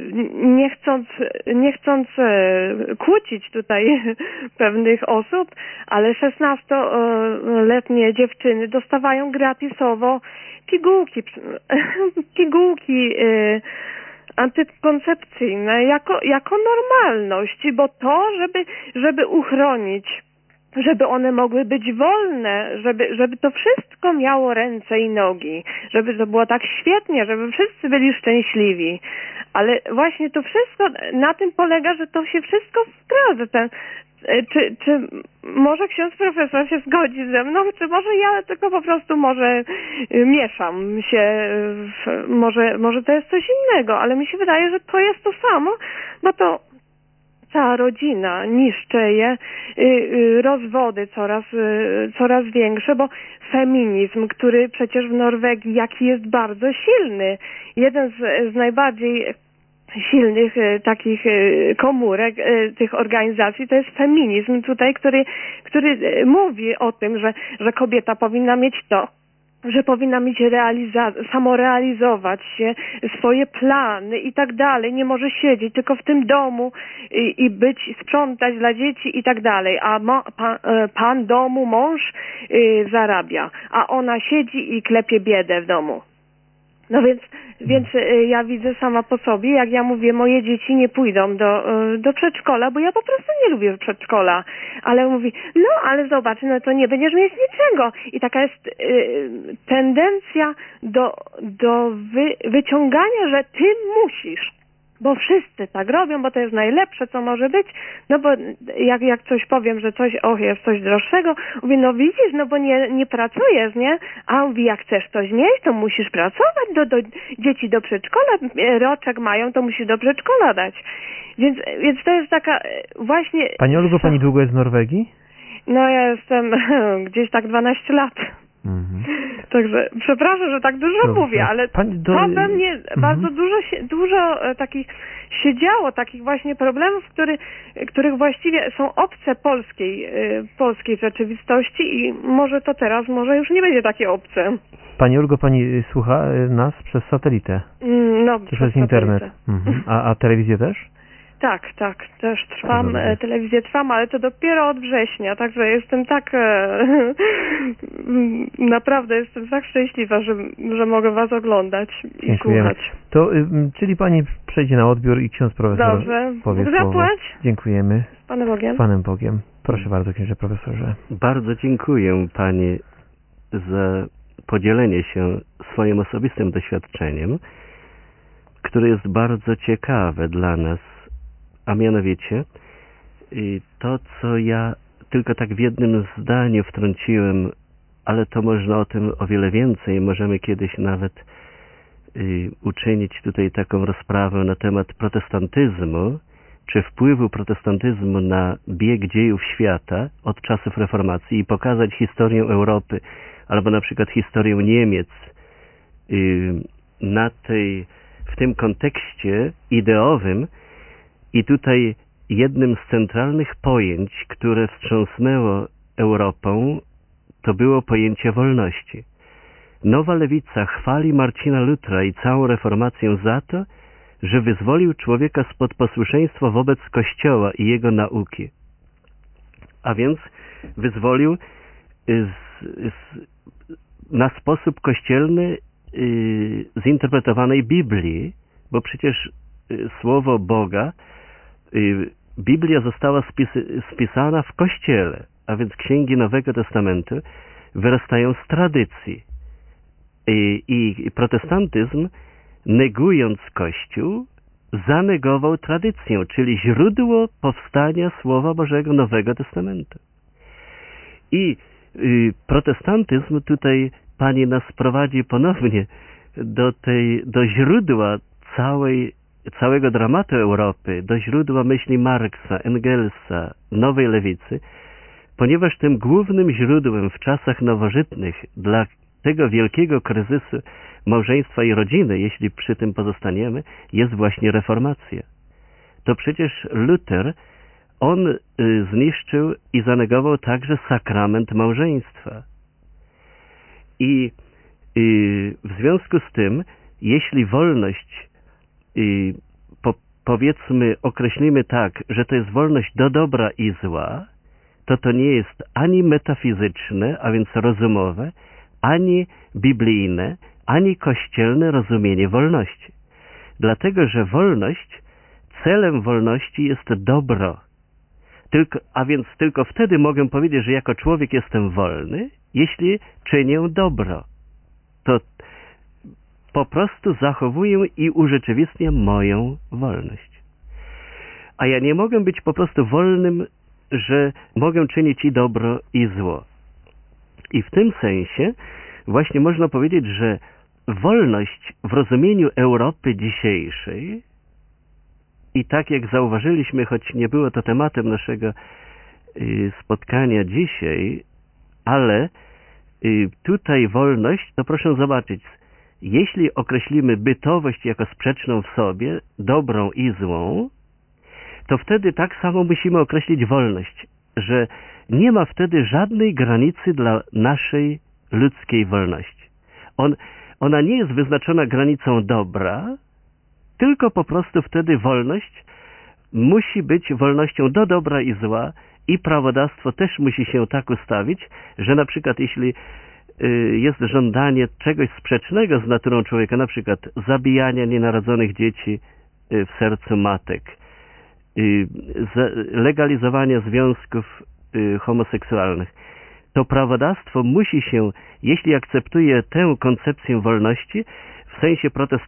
nie chcąc kłócić tutaj pewnych osób, ale 16-letnie dziewczyny dostawają gratisowo pigułki antykoncepcyjne jako normalność, bo to, żeby uchronić, żeby one mogły być wolne, żeby to wszystko miało ręce i nogi, żeby to było tak świetnie, żeby wszyscy byli szczęśliwi. Ale właśnie to wszystko na tym polega, że to się wszystko wkradza. Czy może ksiądz profesor się zgodzi ze mną, czy może ja tylko po prostu mieszam się, może to jest coś innego, ale mi się wydaje, że to jest to samo, bo to cała rodzina niszczeje, rozwody coraz większe, bo feminizm, który przecież w Norwegii jaki jest bardzo silny, jeden z najbardziej silnych takich komórek, tych organizacji, to jest feminizm tutaj, który mówi o tym, że kobieta powinna mieć to, że powinna mieć samorealizować się, swoje plany i tak dalej. Nie może siedzieć tylko w tym domu i sprzątać dla dzieci i tak dalej. A pan domu, mąż zarabia, a ona siedzi i klepie biedę w domu. No więc ja widzę sama po sobie, jak ja mówię, moje dzieci nie pójdą do przedszkola, bo ja po prostu nie lubię przedszkola. Ale mówi, no ale zobacz, no to nie będziesz mieć niczego. I taka jest tendencja do wyciągania, że ty musisz. Bo wszyscy tak robią, bo to jest najlepsze, co może być. No bo jak coś powiem, że jest coś droższego, mówię, no widzisz, no bo nie pracujesz, nie? A mówi, jak chcesz coś mieć, to musisz pracować, do dzieci do przedszkola, roczek mają, to musisz do przedszkola dać. Więc to jest taka właśnie... Pani Olgo, pani długo jest w Norwegii? No ja jestem gdzieś tak 12 lat. Mhm. Także przepraszam, że tak dużo mówię, ale to we mnie bardzo dużo takich się działo, takich właśnie problemów, których właściwie są obce polskiej rzeczywistości i może to teraz, może już nie będzie takie obce. Pani Olgo, pani słucha nas przez satelitę? No, przez internet. A telewizję też? Tak, też trwam, telewizję trwam, ale to dopiero od września, także jestem tak, naprawdę jestem tak szczęśliwa, że mogę was oglądać i słuchać. To, czyli pani przejdzie na odbiór i ksiądz profesor powie słowo. Zapłać? Dziękujemy. Z Panem Bogiem. Z Panem Bogiem. Proszę bardzo, księże profesorze. Bardzo dziękuję pani za podzielenie się swoim osobistym doświadczeniem, które jest bardzo ciekawe dla nas. A mianowicie to, co ja tylko tak w jednym zdaniu wtrąciłem, ale to można o tym o wiele więcej. Możemy kiedyś nawet uczynić tutaj taką rozprawę na temat protestantyzmu, czy wpływu protestantyzmu na bieg dziejów świata od czasów reformacji i pokazać historię Europy, albo na przykład historię Niemiec w tym kontekście ideowym. I tutaj jednym z centralnych pojęć, które wstrząsnęło Europą, to było pojęcie wolności. Nowa lewica chwali Marcina Lutra i całą reformację za to, że wyzwolił człowieka spod posłuszeństwa wobec Kościoła i jego nauki. A więc wyzwolił na sposób kościelny zinterpretowanej Biblii, bo przecież słowo Boga, Biblia została spisana w Kościele, a więc księgi Nowego Testamentu wyrastają z tradycji. I protestantyzm, negując Kościół, zanegował tradycję, czyli źródło powstania Słowa Bożego Nowego Testamentu. I protestantyzm tutaj pani nas prowadzi ponownie do źródła całego dramatu Europy, do źródła myśli Marksa, Engelsa, Nowej Lewicy, ponieważ tym głównym źródłem w czasach nowożytnych dla tego wielkiego kryzysu małżeństwa i rodziny, jeśli przy tym pozostaniemy, jest właśnie reformacja. To przecież Luter, on zniszczył i zanegował także sakrament małżeństwa. I w związku z tym, jeśli wolność, powiedzmy, określimy tak, że to jest wolność do dobra i zła, to nie jest ani metafizyczne, a więc rozumowe, ani biblijne, ani kościelne rozumienie wolności. Dlatego, że wolność, celem wolności jest dobro. A więc tylko wtedy mogę powiedzieć, że jako człowiek jestem wolny, jeśli czynię dobro. To po prostu zachowuję i urzeczywistniam moją wolność. A ja nie mogę być po prostu wolnym, że mogę czynić i dobro, i zło. I w tym sensie właśnie można powiedzieć, że wolność w rozumieniu Europy dzisiejszej, i tak jak zauważyliśmy, choć nie było to tematem naszego spotkania dzisiaj, ale tutaj wolność, to proszę zobaczyć, jeśli określimy bytowość jako sprzeczną w sobie, dobrą i złą, to wtedy tak samo musimy określić wolność, że nie ma wtedy żadnej granicy dla naszej ludzkiej wolności. Ona nie jest wyznaczona granicą dobra, tylko po prostu wtedy wolność musi być wolnością do dobra i zła i prawodawstwo też musi się tak ustawić, że na przykład jeśli jest żądanie czegoś sprzecznego z naturą człowieka, na przykład zabijania nienarodzonych dzieci w sercu matek, legalizowania związków homoseksualnych, to prawodawstwo musi się, jeśli akceptuje tę koncepcję wolności w sensie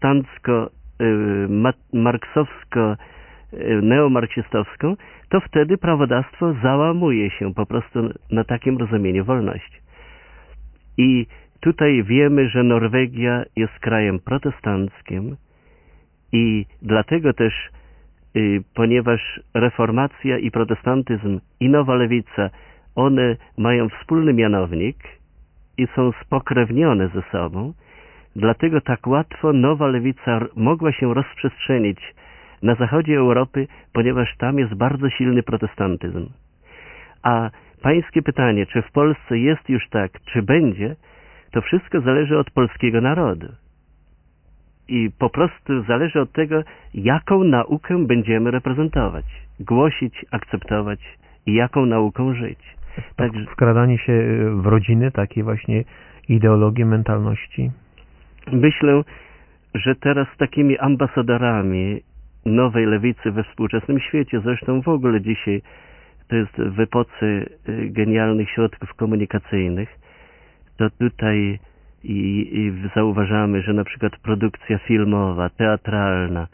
protestancko-marksowsko-neomarksistowską, to wtedy prawodawstwo załamuje się po prostu na takim rozumieniu wolności. I tutaj wiemy, że Norwegia jest krajem protestanckim i dlatego też, ponieważ reformacja i protestantyzm i nowa lewica, one mają wspólny mianownik i są spokrewnione ze sobą, dlatego tak łatwo nowa lewica mogła się rozprzestrzenić na zachodzie Europy, ponieważ tam jest bardzo silny protestantyzm. A pańskie pytanie, czy w Polsce jest już tak, czy będzie, to wszystko zależy od polskiego narodu. I po prostu zależy od tego, jaką naukę będziemy reprezentować, głosić, akceptować i jaką nauką żyć. Także wkradanie się w rodziny, takie właśnie ideologie, mentalności? Myślę, że teraz takimi ambasadorami nowej lewicy we współczesnym świecie, zresztą w ogóle dzisiaj to jest w epoce genialnych środków komunikacyjnych, to tutaj i zauważamy, że na przykład produkcja filmowa, teatralna,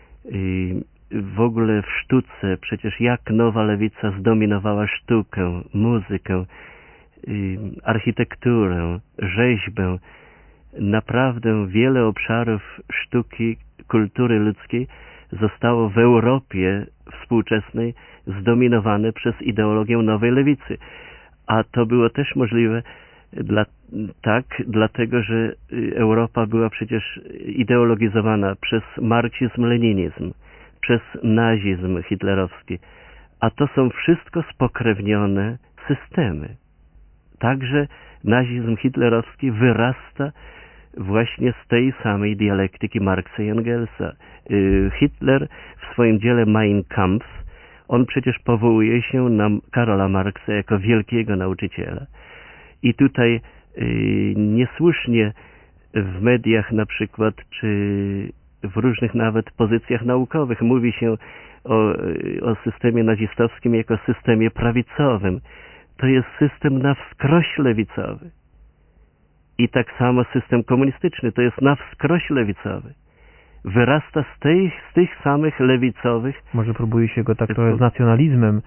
w ogóle w sztuce, przecież jak nowa lewica zdominowała sztukę, muzykę, architekturę, rzeźbę. Naprawdę wiele obszarów sztuki, kultury ludzkiej zostało w Europie współczesnej zdominowane przez ideologię nowej lewicy. A to było też możliwe dlatego, że Europa była przecież ideologizowana przez marksizm, leninizm, przez nazizm hitlerowski. A to są wszystko spokrewnione systemy. Także nazizm hitlerowski wyrasta właśnie z tej samej dialektyki Marksa i Engelsa. Hitler w swoim dziele Mein Kampf, on przecież powołuje się na Karola Marksa jako wielkiego nauczyciela. I tutaj niesłusznie w mediach na przykład, czy w różnych nawet pozycjach naukowych mówi się o systemie nazistowskim jako systemie prawicowym. To jest system na wskroś lewicowy. I tak samo system komunistyczny to jest na wskroś lewicowy. Wyrasta z tych samych lewicowych... Może próbuje się go tak trochę z nacjonalizmem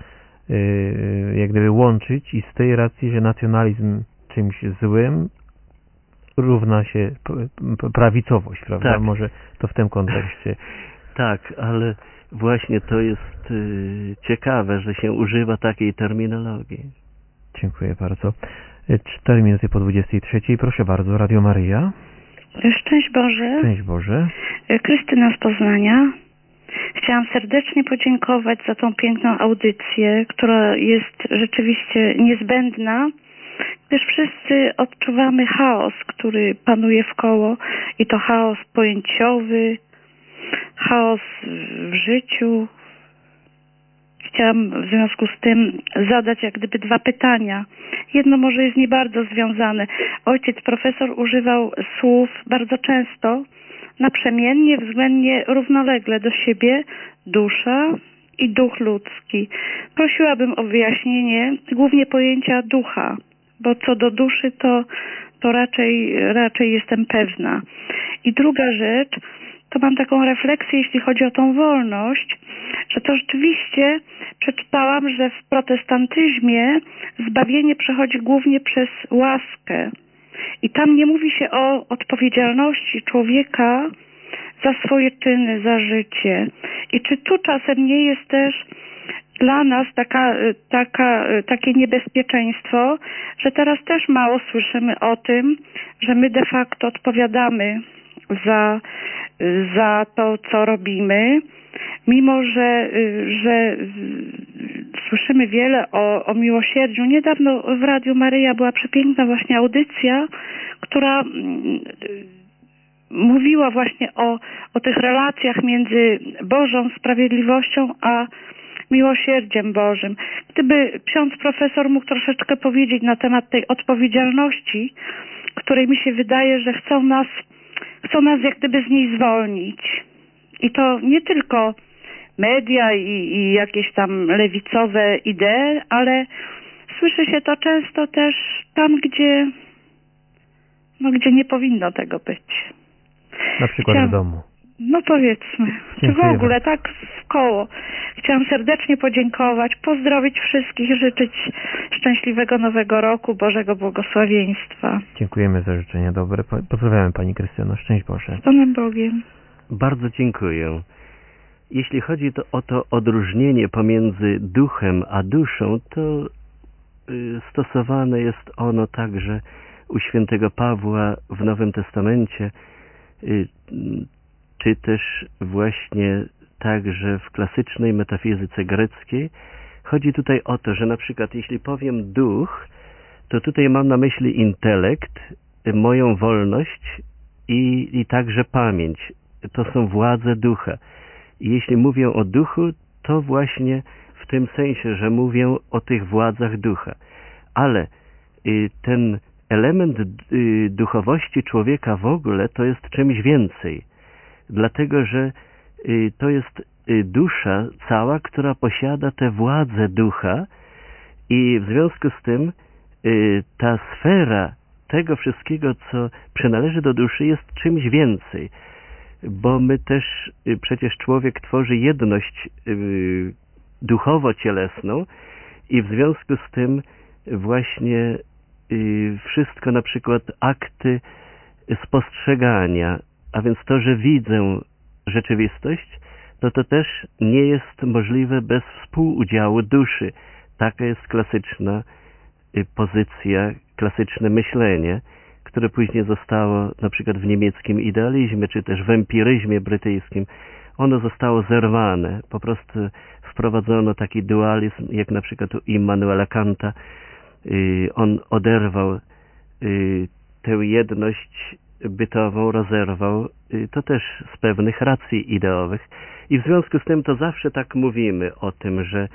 jak gdyby łączyć i z tej racji, że nacjonalizm czymś złym równa się prawicowość, prawda? Tak. Może to w tym kontekście. Tak, ale właśnie to jest ciekawe, że się używa takiej terminologii. Dziękuję bardzo. 4 minuty po 23. Proszę bardzo, Radio Maryja. Szczęść Boże. Szczęść Boże. Krystyna z Poznania. Chciałam serdecznie podziękować za tą piękną audycję, która jest rzeczywiście niezbędna, gdyż wszyscy odczuwamy chaos, który panuje wkoło i to chaos pojęciowy, chaos w życiu. Chciałam w związku z tym zadać jak gdyby 2 pytania. Jedno może jest nie bardzo związane. Ojciec profesor używał słów bardzo często, naprzemiennie, względnie równolegle do siebie, dusza i duch ludzki. Prosiłabym o wyjaśnienie głównie pojęcia ducha, bo co do duszy to raczej jestem pewna. I druga rzecz, to mam taką refleksję, jeśli chodzi o tą wolność, że to rzeczywiście przeczytałam, że w protestantyzmie zbawienie przechodzi głównie przez łaskę. I tam nie mówi się o odpowiedzialności człowieka za swoje czyny, za życie. I czy tu czasem nie jest też dla nas takie niebezpieczeństwo, że teraz też mało słyszymy o tym, że my de facto odpowiadamy za to, co robimy, mimo że słyszymy wiele o miłosierdziu. Niedawno w Radiu Maryja była przepiękna właśnie audycja, która mówiła właśnie o tych relacjach między Bożą sprawiedliwością a miłosierdziem Bożym. Gdyby ksiądz profesor mógł troszeczkę powiedzieć na temat tej odpowiedzialności, której mi się wydaje, że chcą nas jak gdyby z niej zwolnić. I to nie tylko media i jakieś tam lewicowe idee, ale słyszy się to często też tam, gdzie nie powinno tego być. Na przykład w domu. No powiedzmy. Czy w Dziękuję ogóle tak w koło. Chciałam serdecznie podziękować, pozdrowić wszystkich, życzyć szczęśliwego nowego roku, Bożego błogosławieństwa. Dziękujemy za życzenia dobre. Pozdrawiamy Pani Krystyno. Szczęść Boże. Z Panem Bogiem. Bardzo dziękuję. Jeśli chodzi o to odróżnienie pomiędzy duchem a duszą, to stosowane jest ono także u świętego Pawła w Nowym Testamencie, czy też właśnie także w klasycznej metafizyce greckiej. Chodzi tutaj o to, że na przykład jeśli powiem duch, to tutaj mam na myśli intelekt, moją wolność i także pamięć. To są władze ducha. I jeśli mówię o duchu, to właśnie w tym sensie, że mówię o tych władzach ducha. Ale ten element duchowości człowieka w ogóle to jest czymś więcej. Dlatego, że to jest dusza cała, która posiada tę władzę ducha i w związku z tym ta sfera tego wszystkiego, co przynależy do duszy, jest czymś więcej. Bo my też, przecież człowiek tworzy jedność duchowo-cielesną i w związku z tym właśnie wszystko, na przykład akty spostrzegania, a więc to, że widzę rzeczywistość, to też nie jest możliwe bez współudziału duszy. Taka jest klasyczna pozycja, klasyczne myślenie, które później zostało na przykład w niemieckim idealizmie, czy też w empiryzmie brytyjskim. Ono zostało zerwane. Po prostu wprowadzono taki dualizm, jak na przykład u Immanuela Kanta. On oderwał tę jedność bytową, rozerwał. To też z pewnych racji ideowych. I w związku z tym to zawsze tak mówimy o tym, że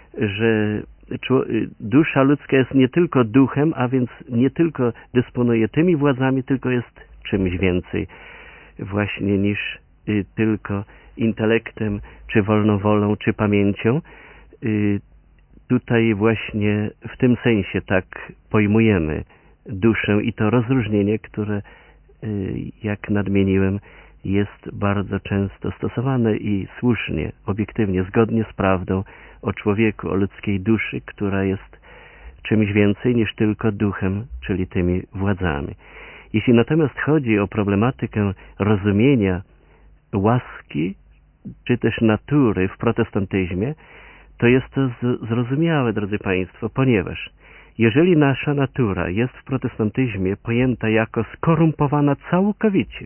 dusza ludzka jest nie tylko duchem, a więc nie tylko dysponuje tymi władzami, tylko jest czymś więcej właśnie niż tylko intelektem, czy wolną wolą, czy pamięcią. Tutaj właśnie w tym sensie tak pojmujemy duszę i to rozróżnienie, które, jak nadmieniłem, jest bardzo często stosowane i słusznie, obiektywnie, zgodnie z prawdą o człowieku, o ludzkiej duszy, która jest czymś więcej niż tylko duchem, czyli tymi władzami. Jeśli natomiast chodzi o problematykę rozumienia łaski, czy też natury w protestantyzmie, to jest to zrozumiałe, drodzy Państwo, ponieważ jeżeli nasza natura jest w protestantyzmie pojęta jako skorumpowana całkowicie,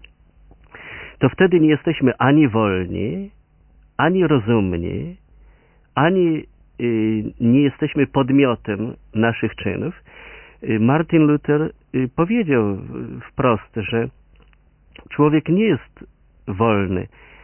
to wtedy nie jesteśmy ani wolni, ani rozumni, ani nie jesteśmy podmiotem naszych czynów. Martin Luther powiedział wprost, że człowiek nie jest wolny.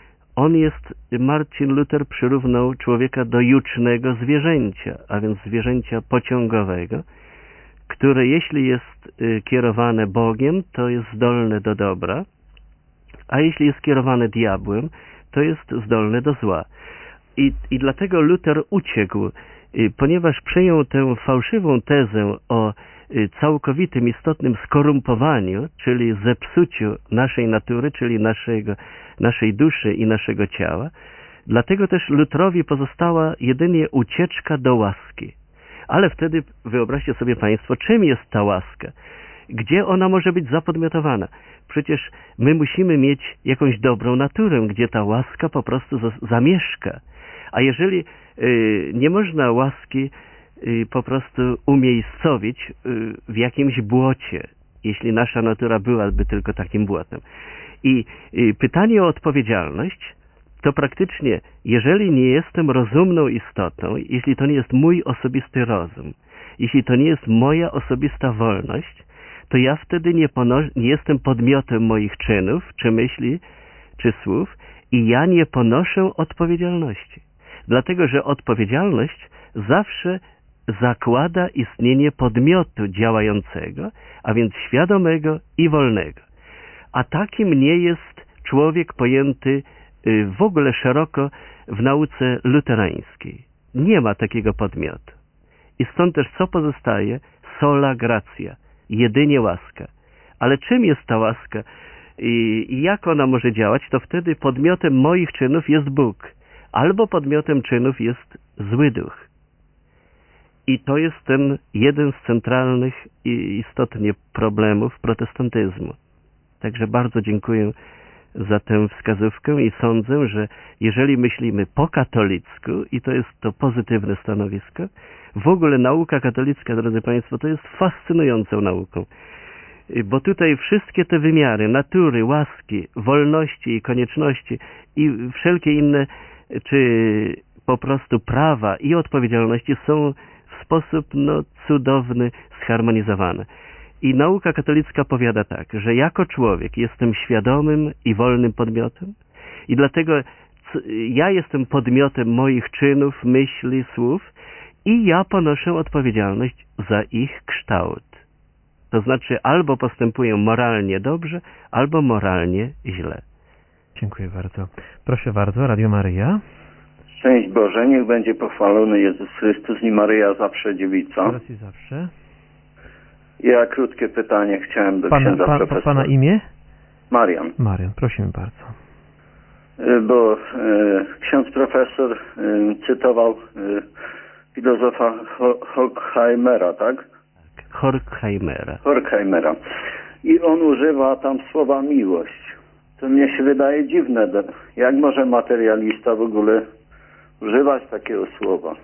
Martin Luther przyrównał człowieka do jucznego zwierzęcia, a więc zwierzęcia pociągowego, które jeśli jest kierowane Bogiem, to jest zdolne do dobra, a jeśli jest kierowane diabłem, to jest zdolne do zła. I dlatego Luther uciekł, ponieważ przyjął tę fałszywą tezę o całkowitym, istotnym skorumpowaniu, czyli zepsuciu naszej natury, czyli naszej duszy i naszego ciała. Dlatego też Lutherowi pozostała jedynie ucieczka do łaski. Ale wtedy wyobraźcie sobie Państwo, czym jest ta łaska? Gdzie ona może być zapodmiotowana? Przecież my musimy mieć jakąś dobrą naturę, gdzie ta łaska po prostu zamieszka. A jeżeli nie można łaski po prostu umiejscowić w jakimś błocie, jeśli nasza natura byłaby tylko takim błotem. I pytanie o odpowiedzialność to praktycznie, jeżeli nie jestem rozumną istotą, jeśli to nie jest mój osobisty rozum, jeśli to nie jest moja osobista wolność, to ja wtedy nie jestem podmiotem moich czynów, czy myśli, czy słów i ja nie ponoszę odpowiedzialności. Dlatego, że odpowiedzialność zawsze zakłada istnienie podmiotu działającego, a więc świadomego i wolnego. A takim nie jest człowiek pojęty w ogóle szeroko w nauce luterańskiej. Nie ma takiego podmiotu. I stąd też co pozostaje? Sola gratia, jedynie łaska. Ale czym jest ta łaska i jak ona może działać, to wtedy podmiotem moich czynów jest Bóg, albo podmiotem czynów jest zły duch. I to jest ten jeden z centralnych i istotnie problemów protestantyzmu. Także bardzo dziękuję za tę wskazówkę i sądzę, że jeżeli myślimy po katolicku, i to jest to pozytywne stanowisko, w ogóle nauka katolicka, drodzy Państwo, to jest fascynującą nauką. Bo tutaj wszystkie te wymiary natury, łaski, wolności i konieczności i wszelkie inne, czy po prostu prawa i odpowiedzialności są w sposób cudowny zharmonizowane. I nauka katolicka powiada tak, że jako człowiek jestem świadomym i wolnym podmiotem i dlatego ja jestem podmiotem moich czynów, myśli, słów i ja ponoszę odpowiedzialność za ich kształt. To znaczy albo postępuję moralnie dobrze, albo moralnie źle. Dziękuję bardzo. Proszę bardzo, Radio Maryja. Szczęść Boże, niech będzie pochwalony Jezus Chrystus i Maryja zawsze dziewica. Teraz i zawsze. Ja krótkie pytanie chciałem do księdza profesora. Pana imię? Marian. Marian, prosimy bardzo. Bo ksiądz profesor cytował filozofa Horkheimera, tak? Horkheimera. I on używa tam słowa miłość. To mnie się wydaje dziwne. Jak może materialista w ogóle używać takiego słowa?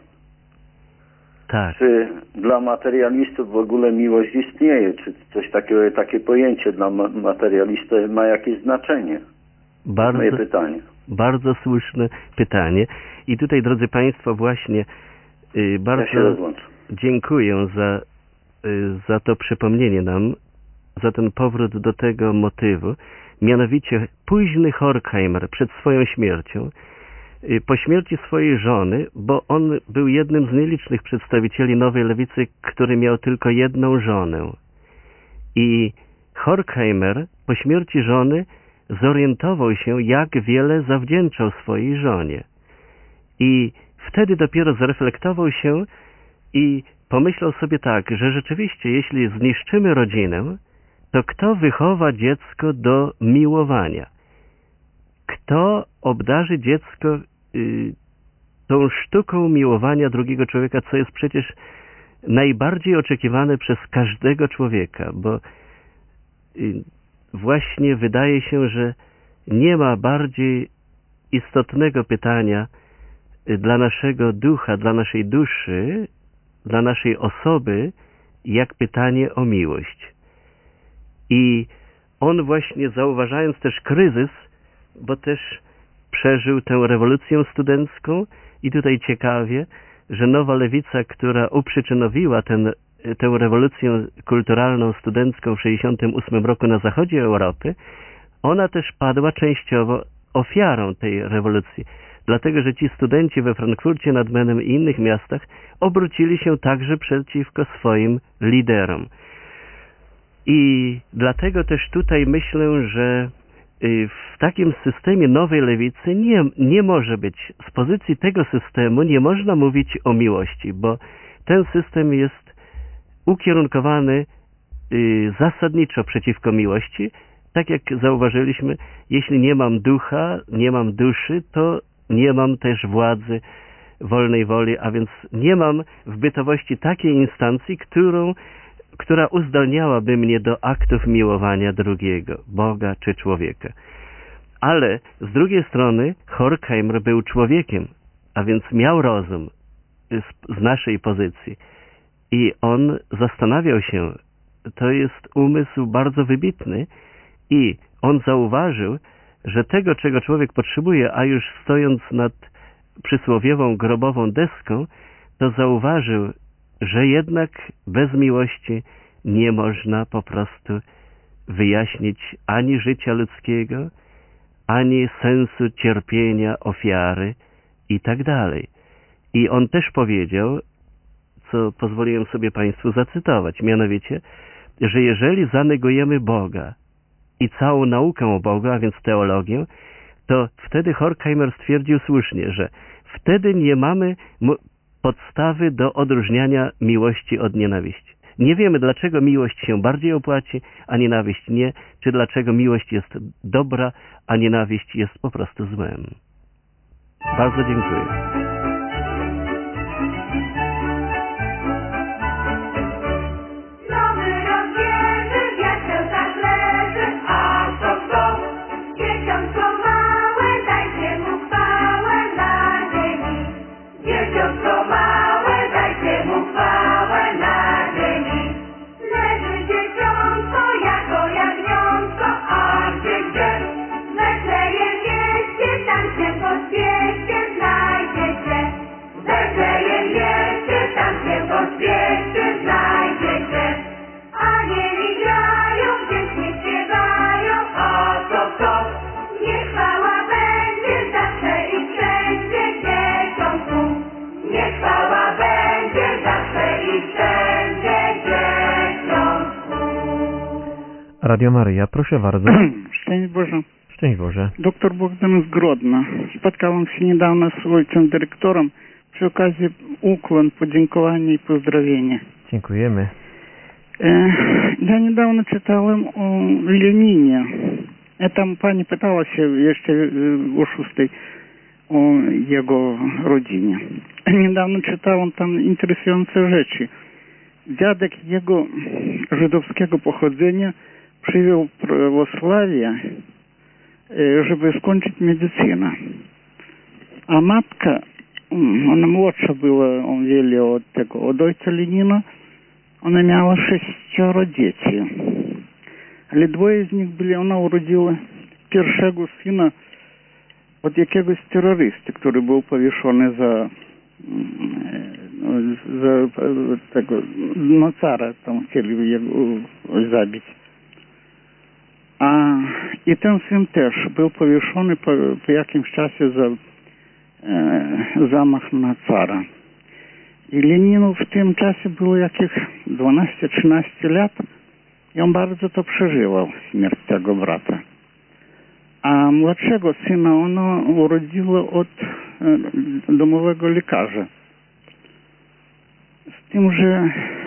Tak. Czy dla materialistów w ogóle miłość istnieje? Czy coś takiego, takie pojęcie dla materialisty ma jakieś znaczenie? Moje pytanie. Bardzo słuszne pytanie. I tutaj, drodzy Państwo, właśnie bardzo dziękuję za to przypomnienie nam, za ten powrót do tego motywu. Mianowicie późny Horkheimer przed swoją śmiercią, po śmierci swojej żony, bo on był jednym z nielicznych przedstawicieli Nowej Lewicy, który miał tylko jedną żonę. I Horkheimer po śmierci żony zorientował się, jak wiele zawdzięczał swojej żonie. I wtedy dopiero zreflektował się i pomyślał sobie tak, że rzeczywiście, jeśli zniszczymy rodzinę, to kto wychowa dziecko do miłowania? Kto obdarzy dziecko tą sztuką miłowania drugiego człowieka, co jest przecież najbardziej oczekiwane przez każdego człowieka, bo właśnie wydaje się, że nie ma bardziej istotnego pytania dla naszego ducha, dla naszej duszy, dla naszej osoby, jak pytanie o miłość. I on właśnie, zauważając też kryzys, bo też przeżył tę rewolucję studencką i tutaj ciekawie, że nowa lewica, która uprzyczynowiła tę rewolucję kulturalną studencką w 1968 roku na zachodzie Europy, ona też padła częściowo ofiarą tej rewolucji. Dlatego, że ci studenci we Frankfurcie nad Menem i innych miastach obrócili się także przeciwko swoim liderom. I dlatego też tutaj myślę, że w takim systemie nowej lewicy nie może być, z pozycji tego systemu nie można mówić o miłości, bo ten system jest ukierunkowany zasadniczo przeciwko miłości. Tak jak zauważyliśmy, jeśli nie mam ducha, nie mam duszy, to nie mam też władzy, wolnej woli, a więc nie mam w bytowości takiej instancji, która uzdolniałaby mnie do aktów miłowania drugiego, Boga czy człowieka. Ale z drugiej strony Horkheimer był człowiekiem, a więc miał rozum z naszej pozycji. I on zastanawiał się, to jest umysł bardzo wybitny i on zauważył, że tego, czego człowiek potrzebuje, a już stojąc nad przysłowiową grobową deską, to zauważył, że jednak bez miłości nie można po prostu wyjaśnić ani życia ludzkiego, ani sensu cierpienia, ofiary i tak dalej. I on też powiedział, co pozwoliłem sobie Państwu zacytować, mianowicie, że jeżeli zanegujemy Boga i całą naukę o Bogu, a więc teologię, to wtedy Horkheimer stwierdził słusznie, że wtedy nie mamy podstawy do odróżniania miłości od nienawiści. Nie wiemy, dlaczego miłość się bardziej opłaci, a nienawiść nie, czy dlaczego miłość jest dobra, a nienawiść jest po prostu złem. Bardzo dziękuję. Radio Maryja, proszę bardzo. Szczęść Boże. Szczęść Boże. Doktor Bogdan z Grodna. Spotkałem się niedawno z ojcem dyrektorem. Przy okazji ukłon, podziękowanie i pozdrowienie. Dziękujemy. Ja niedawno czytałem o Leninie. Tam pani pytała się jeszcze o 6 o jego rodzinie. Niedawno czytałem tam interesujące rzeczy. Dziadek jego żydowskiego pochodzenia przyjął prawosławie, żeby skończyć medycynę. A matka, ona młodsza była o wiele od ojca Lenina, ona miała 6 dzieci. Ale 2 z nich byli, ona urodziła pierwszego syna od jakiegoś terrorysty, który był powieszony za tego, no cara, tam chcieli jego zabić. I ten syn też był powieszony po jakimś czasie za zamach na cara. I Leninu w tym czasie było jakieś 12-13 lat i on bardzo to przeżywał, śmierć tego brata. A młodszego syna ona urodziła od domowego lekarza. Z tym, że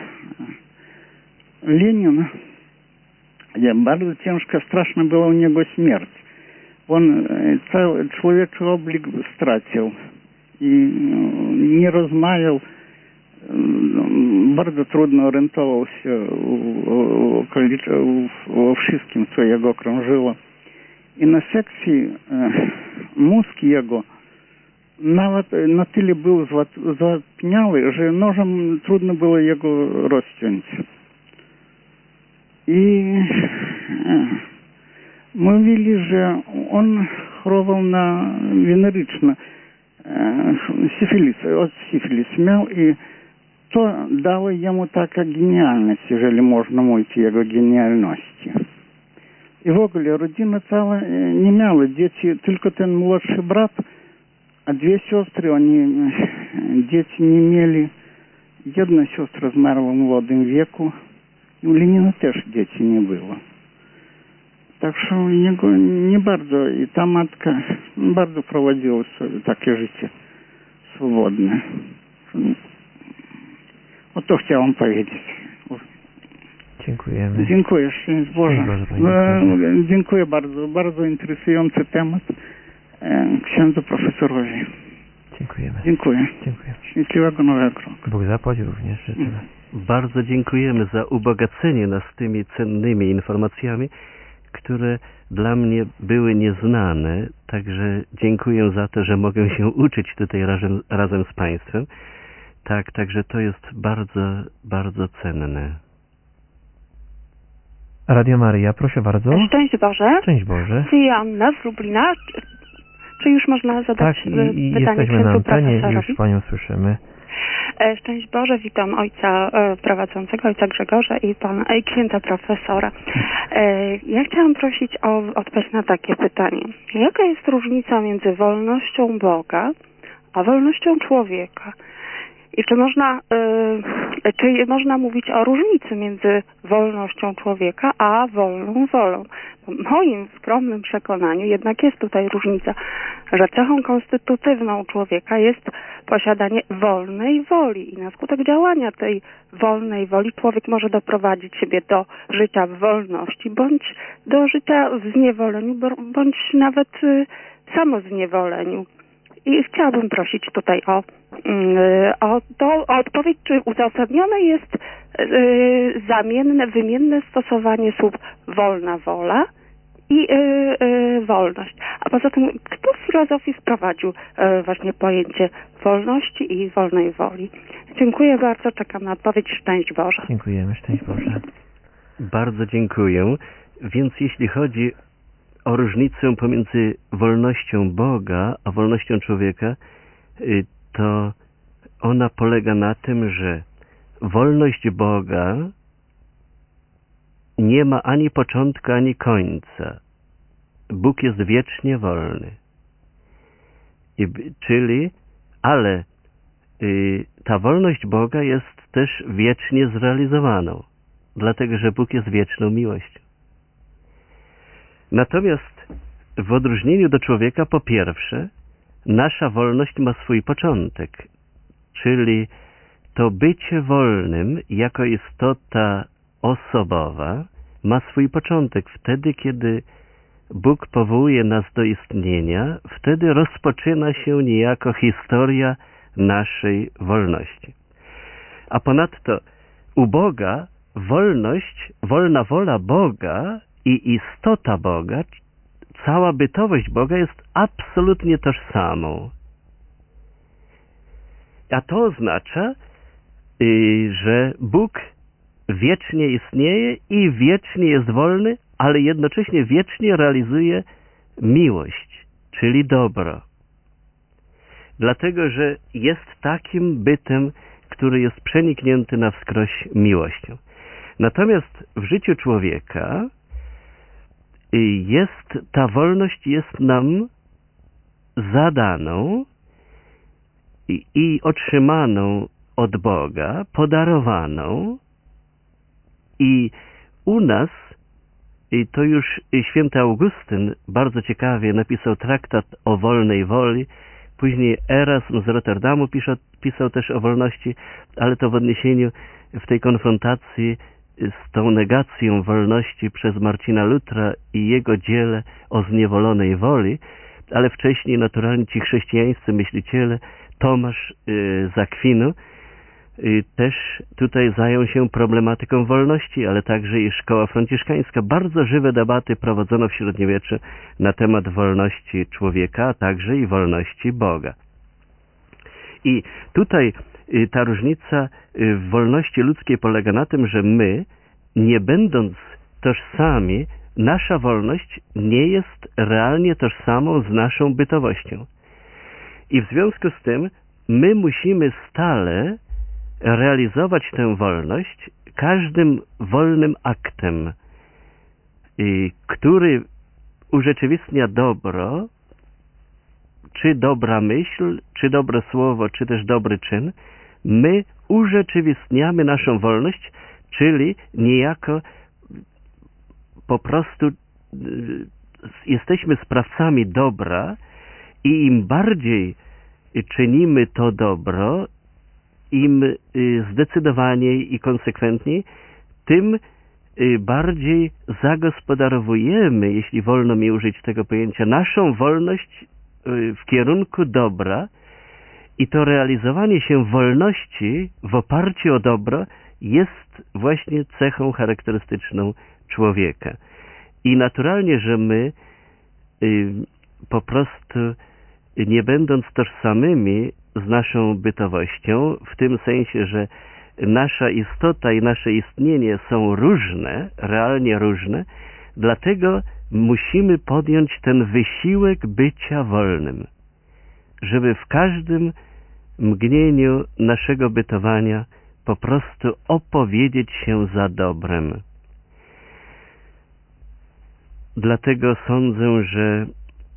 Lenin, bardzo ciężka, straszna była u niego śmierć. On cały człowieczy oblik stracił i nie rozmawiał. Bardzo trudno orientował się o wszystkim, co jego krążyło. I na sekcji mózg jego nawet na tyle był zatniały, że nożem trudno było jego rozciąć. I mówili, że on chorował na weneryczny syfilis miał i to dało jemu taka genialność, jeżeli można mówić o jego genialności. I w ogóle rodzina cała nie miała dzieci, tylko ten młodszy brat, a dwie siostry, oni dzieci nie mieli. Jedna siostra zmarła w młodym wieku, i u Lenina też dzieci nie było. Tak że u niego nie bardzo, i ta matka bardzo prowadziła sobie takie życie swobodne. O to chciałem powiedzieć. Dziękujemy. Dziękuję, szczęść Boże. Dziękuję bardzo, bardzo interesujący temat księdzu profesorowi. Dziękujemy. Dziękuję. Dziękuję. Szczęśliwego Nowego Roku. Bóg zapłać również. Życzymy. Bardzo dziękujemy za ubogacenie nas tymi cennymi informacjami, które dla mnie były nieznane. Także dziękuję za to, że mogę się uczyć tutaj razem z Państwem. Tak, także to jest bardzo, bardzo cenne. Radio Maryja, proszę bardzo. Szczęść Boże. Szczęść Boże. Joanna z Lublina. Czy już można zadać pytanie jesteśmy na antenie, profesorowi? już Panią słyszymy. Szczęść Boże, witam ojca prowadzącego, ojca Grzegorza i księdza profesora. Ja chciałam prosić o odpowiedź na takie pytanie. Jaka jest różnica między wolnością Boga a wolnością człowieka? I czy można mówić o różnicy między wolnością człowieka a wolną wolą? W moim skromnym przekonaniu jednak jest tutaj różnica, że cechą konstytutywną człowieka jest posiadanie wolnej woli i na skutek działania tej wolnej woli człowiek może doprowadzić siebie do życia w wolności, bądź do życia w zniewoleniu, bądź nawet samozniewoleniu. I chciałabym prosić tutaj o odpowiedź, czy uzasadnione jest wymienne stosowanie słów wolna wola i wolność. A poza tym, kto w filozofii wprowadził właśnie pojęcie wolności i wolnej woli? Dziękuję bardzo, czekam na odpowiedź. Szczęść Boże. Dziękujemy, szczęść Boże. Bardzo dziękuję. Więc jeśli chodzi o różnicę pomiędzy wolnością Boga a wolnością człowieka, to ona polega na tym, że wolność Boga nie ma ani początku, ani końca. Bóg jest wiecznie wolny. Ale ta wolność Boga jest też wiecznie zrealizowaną, dlatego że Bóg jest wieczną miłością. Natomiast w odróżnieniu do człowieka, po pierwsze, nasza wolność ma swój początek, czyli to bycie wolnym jako istota osobowa ma swój początek. Wtedy, kiedy Bóg powołuje nas do istnienia, wtedy rozpoczyna się niejako historia naszej wolności. A ponadto u Boga wolna wola Boga i istota Boga, cała bytowość Boga jest absolutnie tożsamą. A to oznacza, że Bóg wiecznie istnieje i wiecznie jest wolny, ale jednocześnie wiecznie realizuje miłość, czyli dobro. Dlatego, że jest takim bytem, który jest przeniknięty na wskroś miłością. Natomiast w życiu człowieka ta wolność jest nam zadaną i otrzymaną od Boga, podarowaną, i u nas, to już święty Augustyn bardzo ciekawie napisał traktat o wolnej woli, później Erasm z Rotterdamu pisał też o wolności, ale to w odniesieniu w tej konfrontacji z tą negacją wolności przez Marcina Lutra i jego dziele o zniewolonej woli, ale wcześniej naturalnie ci chrześcijańscy myśliciele Tomasz z Akwinu też tutaj zajął się problematyką wolności, ale także i szkoła franciszkańska. Bardzo żywe debaty prowadzono w średniowieczu na temat wolności człowieka, a także i wolności Boga. I tutaj ta różnica w wolności ludzkiej polega na tym, że my, nie będąc tożsami, nasza wolność nie jest realnie tożsamą z naszą bytowością. I w związku z tym my musimy stale realizować tę wolność każdym wolnym aktem, który urzeczywistnia dobro, czy dobra myśl, czy dobre słowo, czy też dobry czyn. My urzeczywistniamy naszą wolność, czyli niejako po prostu jesteśmy sprawcami dobra i im bardziej czynimy to dobro, im zdecydowaniej i konsekwentniej, tym bardziej zagospodarowujemy, jeśli wolno mi użyć tego pojęcia, naszą wolność w kierunku dobra i to realizowanie się wolności w oparciu o dobro jest właśnie cechą charakterystyczną człowieka. I naturalnie, że my po prostu nie będąc tożsamymi z naszą bytowością, w tym sensie, że nasza istota i nasze istnienie są różne, realnie różne, dlatego musimy podjąć ten wysiłek bycia wolnym, żeby w każdym mgnieniu naszego bytowania po prostu opowiedzieć się za dobrem. Dlatego sądzę, że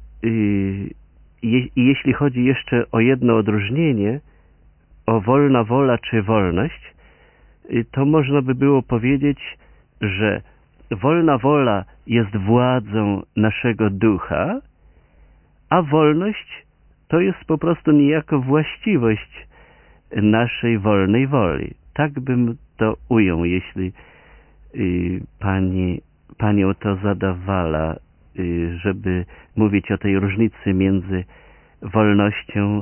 jeśli chodzi jeszcze o jedno odróżnienie, o wolna wola czy wolność, to można by było powiedzieć, że wolna wola jest władzą naszego ducha, a wolność to jest po prostu niejako właściwość naszej wolnej woli. Tak bym to ujął, jeśli panią to zadawala, żeby mówić o tej różnicy między wolnością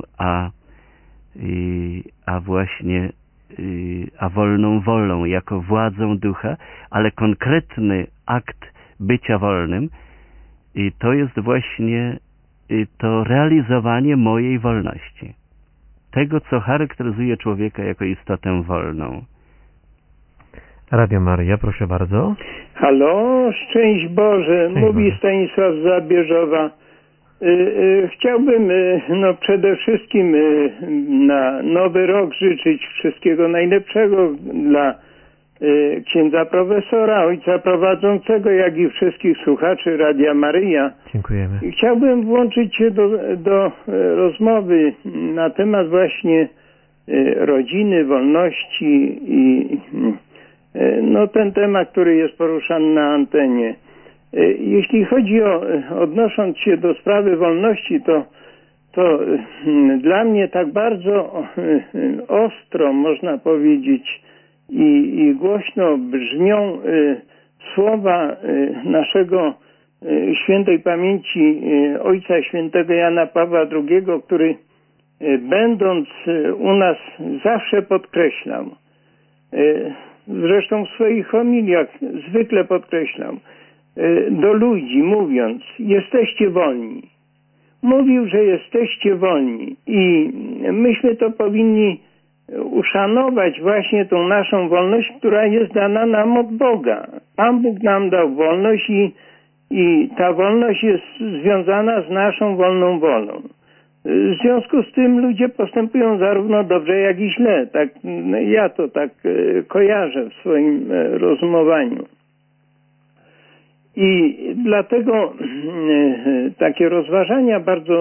a wolną wolą jako władzą ducha, ale konkretny akt bycia wolnym to jest właśnie to realizowanie mojej wolności. Tego, co charakteryzuje człowieka jako istotę wolną. Radio Maryja, proszę bardzo. Halo, szczęść Boże, mówi Stanisław z Zabierzowa. Chciałbym przede wszystkim na nowy rok życzyć wszystkiego najlepszego dla księdza profesora, ojca prowadzącego, jak i wszystkich słuchaczy Radia Maryja. Dziękujemy. Chciałbym włączyć się do rozmowy na temat właśnie rodziny, wolności i ten temat, który jest poruszany na antenie. Jeśli chodzi odnosząc się do sprawy wolności, to dla mnie tak bardzo ostro, można powiedzieć, i głośno brzmią słowa naszego świętej pamięci Ojca Świętego Jana Pawła II, który będąc u nas zawsze podkreślał, zresztą w swoich homiliach zwykle podkreślał, do ludzi mówiąc, jesteście wolni. Mówił, że jesteście wolni i myśmy to powinni uszanować właśnie tą naszą wolność, która jest dana nam od Boga. Pan Bóg nam dał wolność i ta wolność jest związana z naszą wolną wolą. W związku z tym ludzie postępują zarówno dobrze, jak i źle. Tak, ja to tak kojarzę w swoim rozumowaniu. I dlatego takie rozważania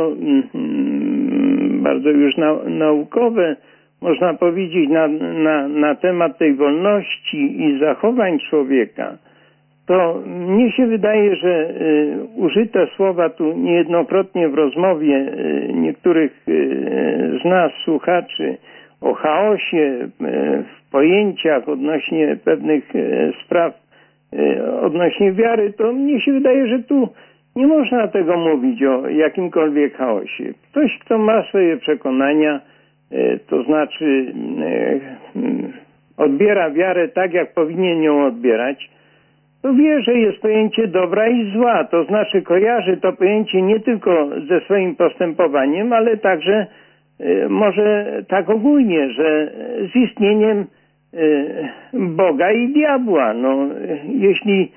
bardzo już naukowe, można powiedzieć, na temat tej wolności i zachowań człowieka, to mnie się wydaje, że użyte słowa tu niejednokrotnie w rozmowie niektórych z nas, słuchaczy, o chaosie, w pojęciach odnośnie pewnych spraw, odnośnie wiary, to mnie się wydaje, że tu nie można tego mówić o jakimkolwiek chaosie. Ktoś, kto ma swoje przekonania, to znaczy odbiera wiarę tak, jak powinien ją odbierać, to wie, że jest pojęcie dobra i zła. To znaczy kojarzy to pojęcie nie tylko ze swoim postępowaniem, ale także może tak ogólnie, że z istnieniem Boga i diabła. No, jeśli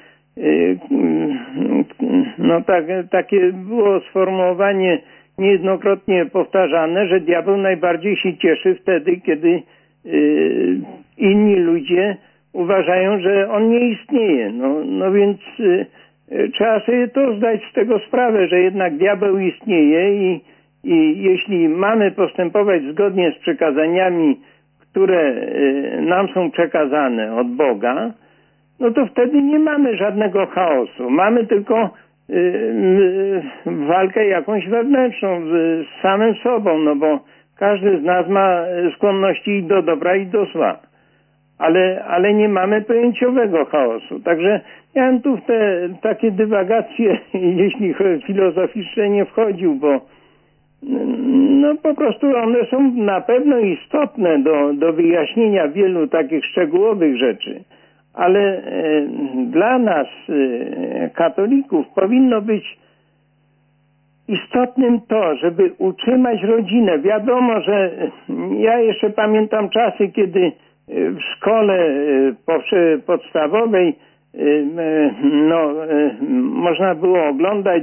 takie było sformułowanie niejednokrotnie powtarzane, że diabeł najbardziej się cieszy wtedy, kiedy inni ludzie uważają, że on nie istnieje. No więc trzeba sobie to zdać z tego sprawę, że jednak diabeł istnieje i jeśli mamy postępować zgodnie z przekazaniami, które nam są przekazane od Boga, no to wtedy nie mamy żadnego chaosu. Mamy tylko walkę jakąś wewnętrzną z samym sobą, no bo każdy z nas ma skłonności i do dobra, i do zła. Ale nie mamy pojęciowego chaosu. Także ja tu w te takie dywagacje, jeśli filozoficzne, nie wchodził, bo no po prostu one są na pewno istotne do wyjaśnienia wielu takich szczegółowych rzeczy. Ale dla nas, katolików, powinno być istotnym to, żeby utrzymać rodzinę. Wiadomo, że ja jeszcze pamiętam czasy, kiedy w szkole podstawowej można było oglądać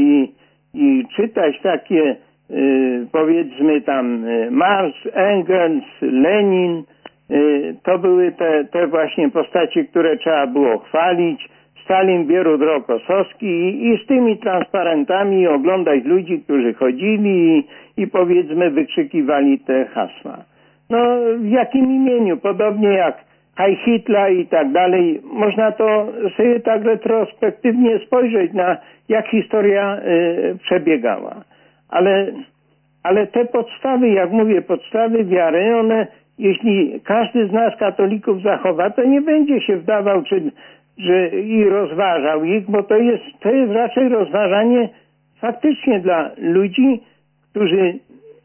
i czytać takie, powiedzmy tam, Marx, Engels, Lenin. To były te właśnie postacie, które trzeba było chwalić. Stalin, Bierut-Rokossowski i z tymi transparentami oglądać ludzi, którzy chodzili i powiedzmy wykrzykiwali te hasła. No w jakim imieniu? Podobnie jak Heil Hitler i tak dalej. Można to sobie tak retrospektywnie spojrzeć na jak historia przebiegała. Ale te podstawy, jak mówię, podstawy wiary, one, jeśli każdy z nas katolików zachowa, to nie będzie się wdawał i rozważał ich, bo to jest raczej rozważanie faktycznie dla ludzi, którzy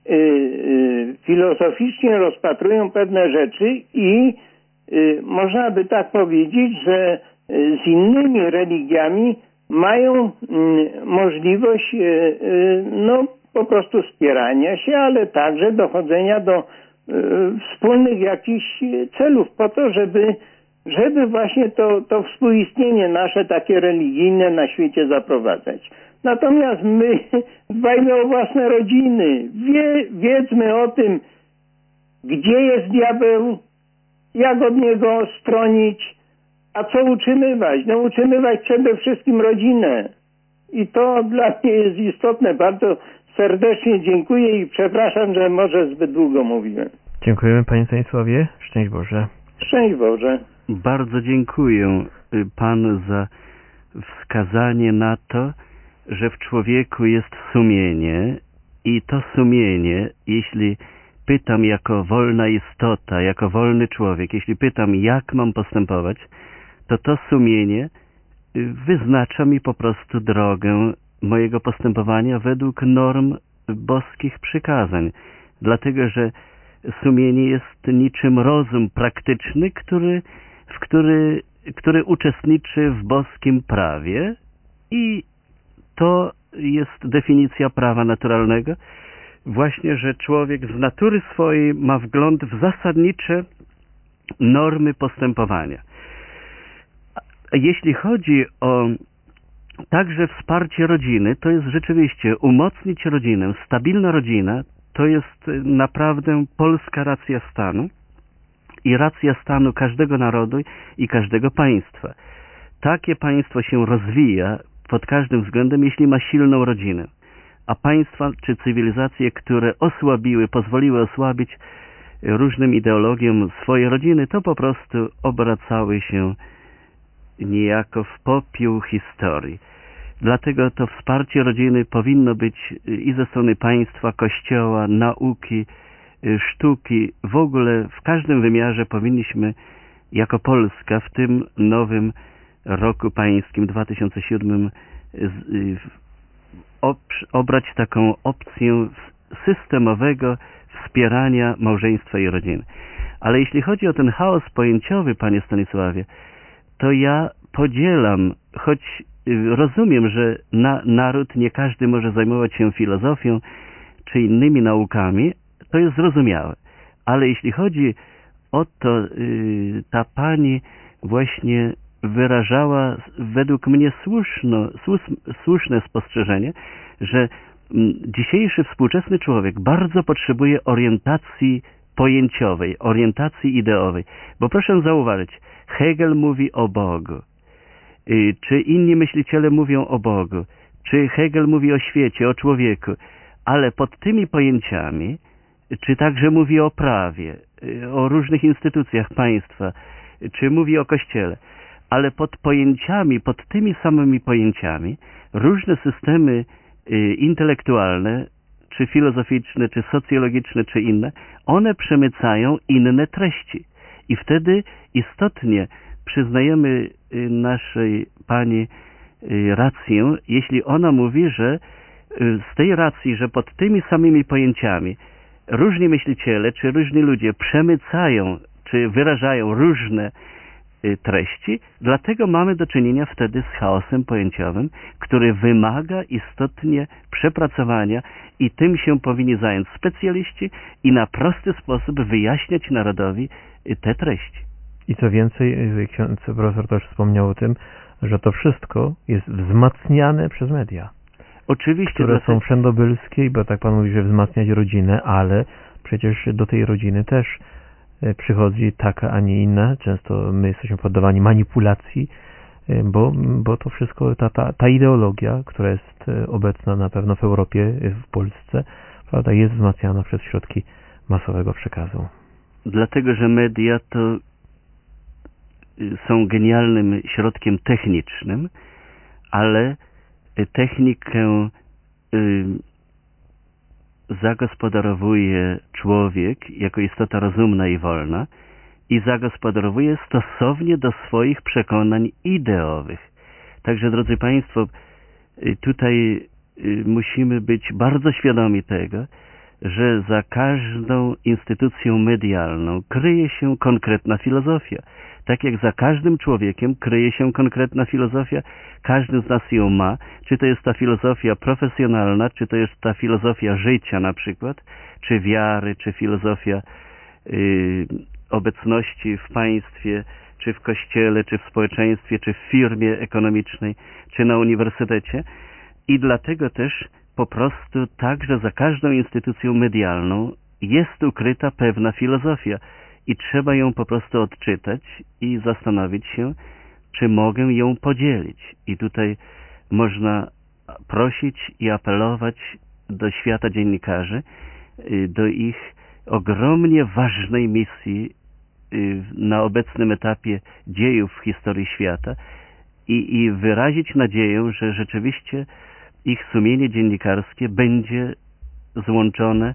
filozoficznie rozpatrują pewne rzeczy i można by tak powiedzieć, że z innymi religiami mają możliwość po prostu wspierania się, ale także dochodzenia do wspólnych jakichś celów po to, żeby właśnie to współistnienie nasze takie religijne na świecie zaprowadzać. Natomiast my dbajmy o własne rodziny. Wiedzmy o tym, gdzie jest diabeł, jak od niego stronić, a co utrzymywać. No utrzymywać przede wszystkim rodzinę. I to dla mnie jest istotne. Bardzo serdecznie dziękuję i przepraszam, że może zbyt długo mówiłem. Dziękujemy Panie Stanisławie. Szczęść Boże. Szczęść Boże. Bardzo dziękuję Panu za wskazanie na to, że w człowieku jest sumienie i to sumienie, jeśli pytam jako wolna istota, jako wolny człowiek, jeśli pytam, jak mam postępować, to sumienie wyznacza mi po prostu drogę mojego postępowania według norm boskich przykazań. Dlatego, że sumienie jest niczym rozum praktyczny, który uczestniczy w boskim prawie i to jest definicja prawa naturalnego. Właśnie, że człowiek z natury swojej ma wgląd w zasadnicze normy postępowania. Jeśli chodzi o także wsparcie rodziny, to jest rzeczywiście umocnić rodzinę. Stabilna rodzina to jest naprawdę polska racja stanu i racja stanu każdego narodu i każdego państwa. Takie państwo się rozwija pod każdym względem, jeśli ma silną rodzinę. A państwa czy cywilizacje, które pozwoliły osłabić różnym ideologiom swoje rodziny, to po prostu obracały się niejako w popiół historii. Dlatego to wsparcie rodziny powinno być i ze strony państwa, kościoła, nauki, sztuki. W ogóle w każdym wymiarze powinniśmy jako Polska w tym nowym roku pańskim 2007 obrać taką opcję systemowego wspierania małżeństwa i rodziny. Ale jeśli chodzi o ten chaos pojęciowy, panie Stanisławie, to ja podzielam, choć rozumiem, że naród, nie każdy może zajmować się filozofią czy innymi naukami, to jest zrozumiałe. Ale jeśli chodzi o to, ta pani właśnie wyrażała według mnie słuszne spostrzeżenie, że dzisiejszy współczesny człowiek bardzo potrzebuje orientacji pojęciowej, orientacji ideowej. Bo proszę zauważyć, Hegel mówi o Bogu, czy inni myśliciele mówią o Bogu, czy Hegel mówi o świecie, o człowieku, ale pod tymi pojęciami, czy także mówi o prawie, o różnych instytucjach państwa, czy mówi o Kościele, ale pod pojęciami, pod tymi samymi pojęciami różne systemy intelektualne, czy filozoficzne, czy socjologiczne, czy inne, one przemycają inne treści. I wtedy istotnie przyznajemy naszej pani rację, jeśli ona mówi, że z tej racji, że pod tymi samymi pojęciami różni myśliciele, czy różni ludzie przemycają, czy wyrażają różne treści, dlatego mamy do czynienia wtedy z chaosem pojęciowym, który wymaga istotnie przepracowania i tym się powinni zająć specjaliści i na prosty sposób wyjaśniać narodowi te treści. I co więcej, profesor też wspomniał o tym, że to wszystko jest wzmacniane przez media. Oczywiście. Które są wszędobylskie, bo tak pan mówi, że wzmacniać rodzinę, ale przecież do tej rodziny też przychodzi taka, a nie inna. Często my jesteśmy poddawani manipulacji, bo to wszystko, ta ideologia, która jest obecna na pewno w Europie, w Polsce, prawda, jest wzmacniana przez środki masowego przekazu. Dlatego, że media to są genialnym środkiem technicznym, ale technikę zagospodarowuje człowiek jako istota rozumna i wolna i zagospodarowuje stosownie do swoich przekonań ideowych. Także, drodzy Państwo, tutaj musimy być bardzo świadomi tego, że za każdą instytucją medialną kryje się konkretna filozofia. Tak jak za każdym człowiekiem kryje się konkretna filozofia, każdy z nas ją ma. Czy to jest ta filozofia profesjonalna, czy to jest ta filozofia życia na przykład, czy wiary, czy filozofia obecności w państwie, czy w kościele, czy w społeczeństwie, czy w firmie ekonomicznej, czy na uniwersytecie. I dlatego też po prostu także za każdą instytucją medialną jest ukryta pewna filozofia i trzeba ją po prostu odczytać i zastanowić się, czy mogę ją podzielić. I tutaj można prosić i apelować do świata dziennikarzy, do ich ogromnie ważnej misji na obecnym etapie dziejów w historii świata i wyrazić nadzieję, że rzeczywiście ich sumienie dziennikarskie będzie złączone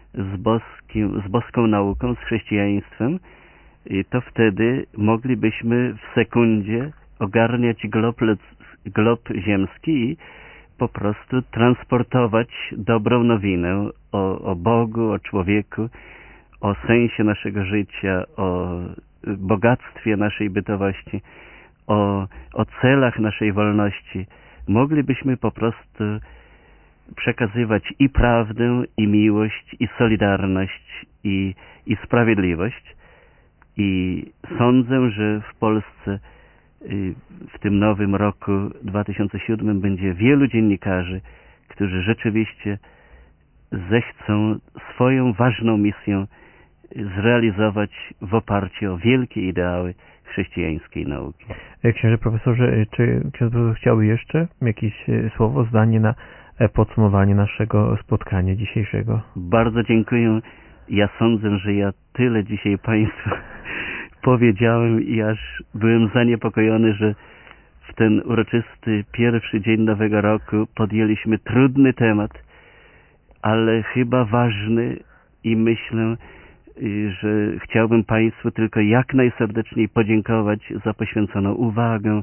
z boską nauką, z chrześcijaństwem, i to wtedy moglibyśmy w sekundzie ogarniać glob ziemski i po prostu transportować dobrą nowinę o Bogu, o człowieku, o sensie naszego życia, o bogactwie naszej bytowości, o celach naszej wolności. Moglibyśmy po prostu przekazywać i prawdę, i miłość, i solidarność, i sprawiedliwość. I sądzę, że w Polsce w tym nowym roku 2007 będzie wielu dziennikarzy, którzy rzeczywiście zechcą swoją ważną misję zrealizować w oparciu o wielkie ideały chrześcijańskiej nauki. Księże profesorze, czy ksiądz profesor chciałby jeszcze jakieś słowo, zdanie na podsumowanie naszego spotkania dzisiejszego? Bardzo dziękuję. Ja sądzę, że ja tyle dzisiaj Państwu powiedziałem i aż byłem zaniepokojony, że w ten uroczysty pierwszy dzień nowego roku podjęliśmy trudny temat, ale chyba ważny i myślę, że chciałbym Państwu tylko jak najserdeczniej podziękować za poświęconą uwagę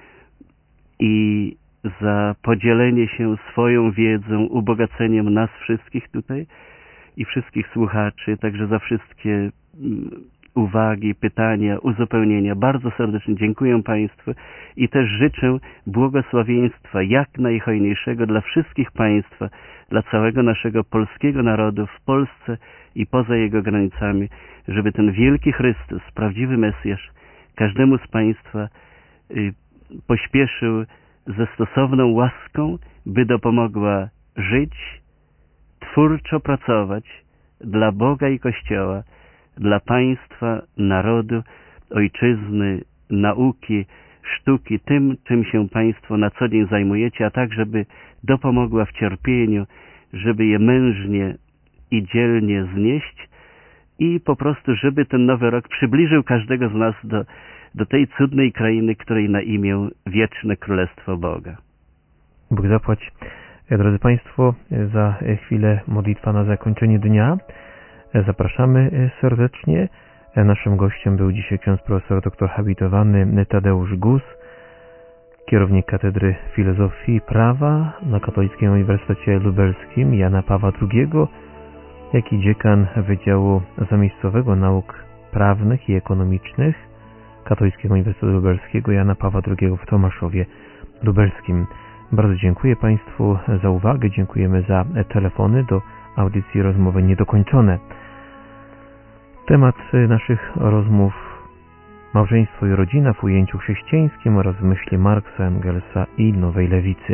i za podzielenie się swoją wiedzą, ubogaceniem nas wszystkich tutaj. i wszystkich słuchaczy, także za wszystkie uwagi, pytania, uzupełnienia. Bardzo serdecznie dziękuję Państwu i też życzę błogosławieństwa jak najhojniejszego dla wszystkich Państwa, dla całego naszego polskiego narodu w Polsce i poza jego granicami, żeby ten wielki Chrystus, prawdziwy Mesjasz, każdemu z Państwa pośpieszył ze stosowną łaską, by dopomogła żyć, twórczo pracować dla Boga i Kościoła, dla państwa, narodu, ojczyzny, nauki, sztuki, tym, czym się Państwo na co dzień zajmujecie, a tak, żeby dopomogła w cierpieniu, żeby je mężnie i dzielnie znieść i po prostu, żeby ten nowy rok przybliżył każdego z nas do tej cudnej krainy, której na imię wieczne Królestwo Boga. Bóg zapłać. Drodzy Państwo, za chwilę modlitwa na zakończenie dnia. Zapraszamy serdecznie. Naszym gościem był dzisiaj ksiądz profesor doktor habilitowany Tadeusz Gus, kierownik Katedry Filozofii i Prawa na Katolickim Uniwersytecie Lubelskim Jana Pawła II, jak i dziekan Wydziału Zamiejscowego Nauk Prawnych i Ekonomicznych Katolickiego Uniwersytetu Lubelskiego Jana Pawła II w Tomaszowie Lubelskim. Bardzo dziękuję Państwu za uwagę, dziękujemy za telefony do audycji Rozmowy Niedokończone. Temat naszych rozmów: małżeństwo i rodzina w ujęciu chrześcijańskim oraz w myśli Marksa, Engelsa i Nowej Lewicy.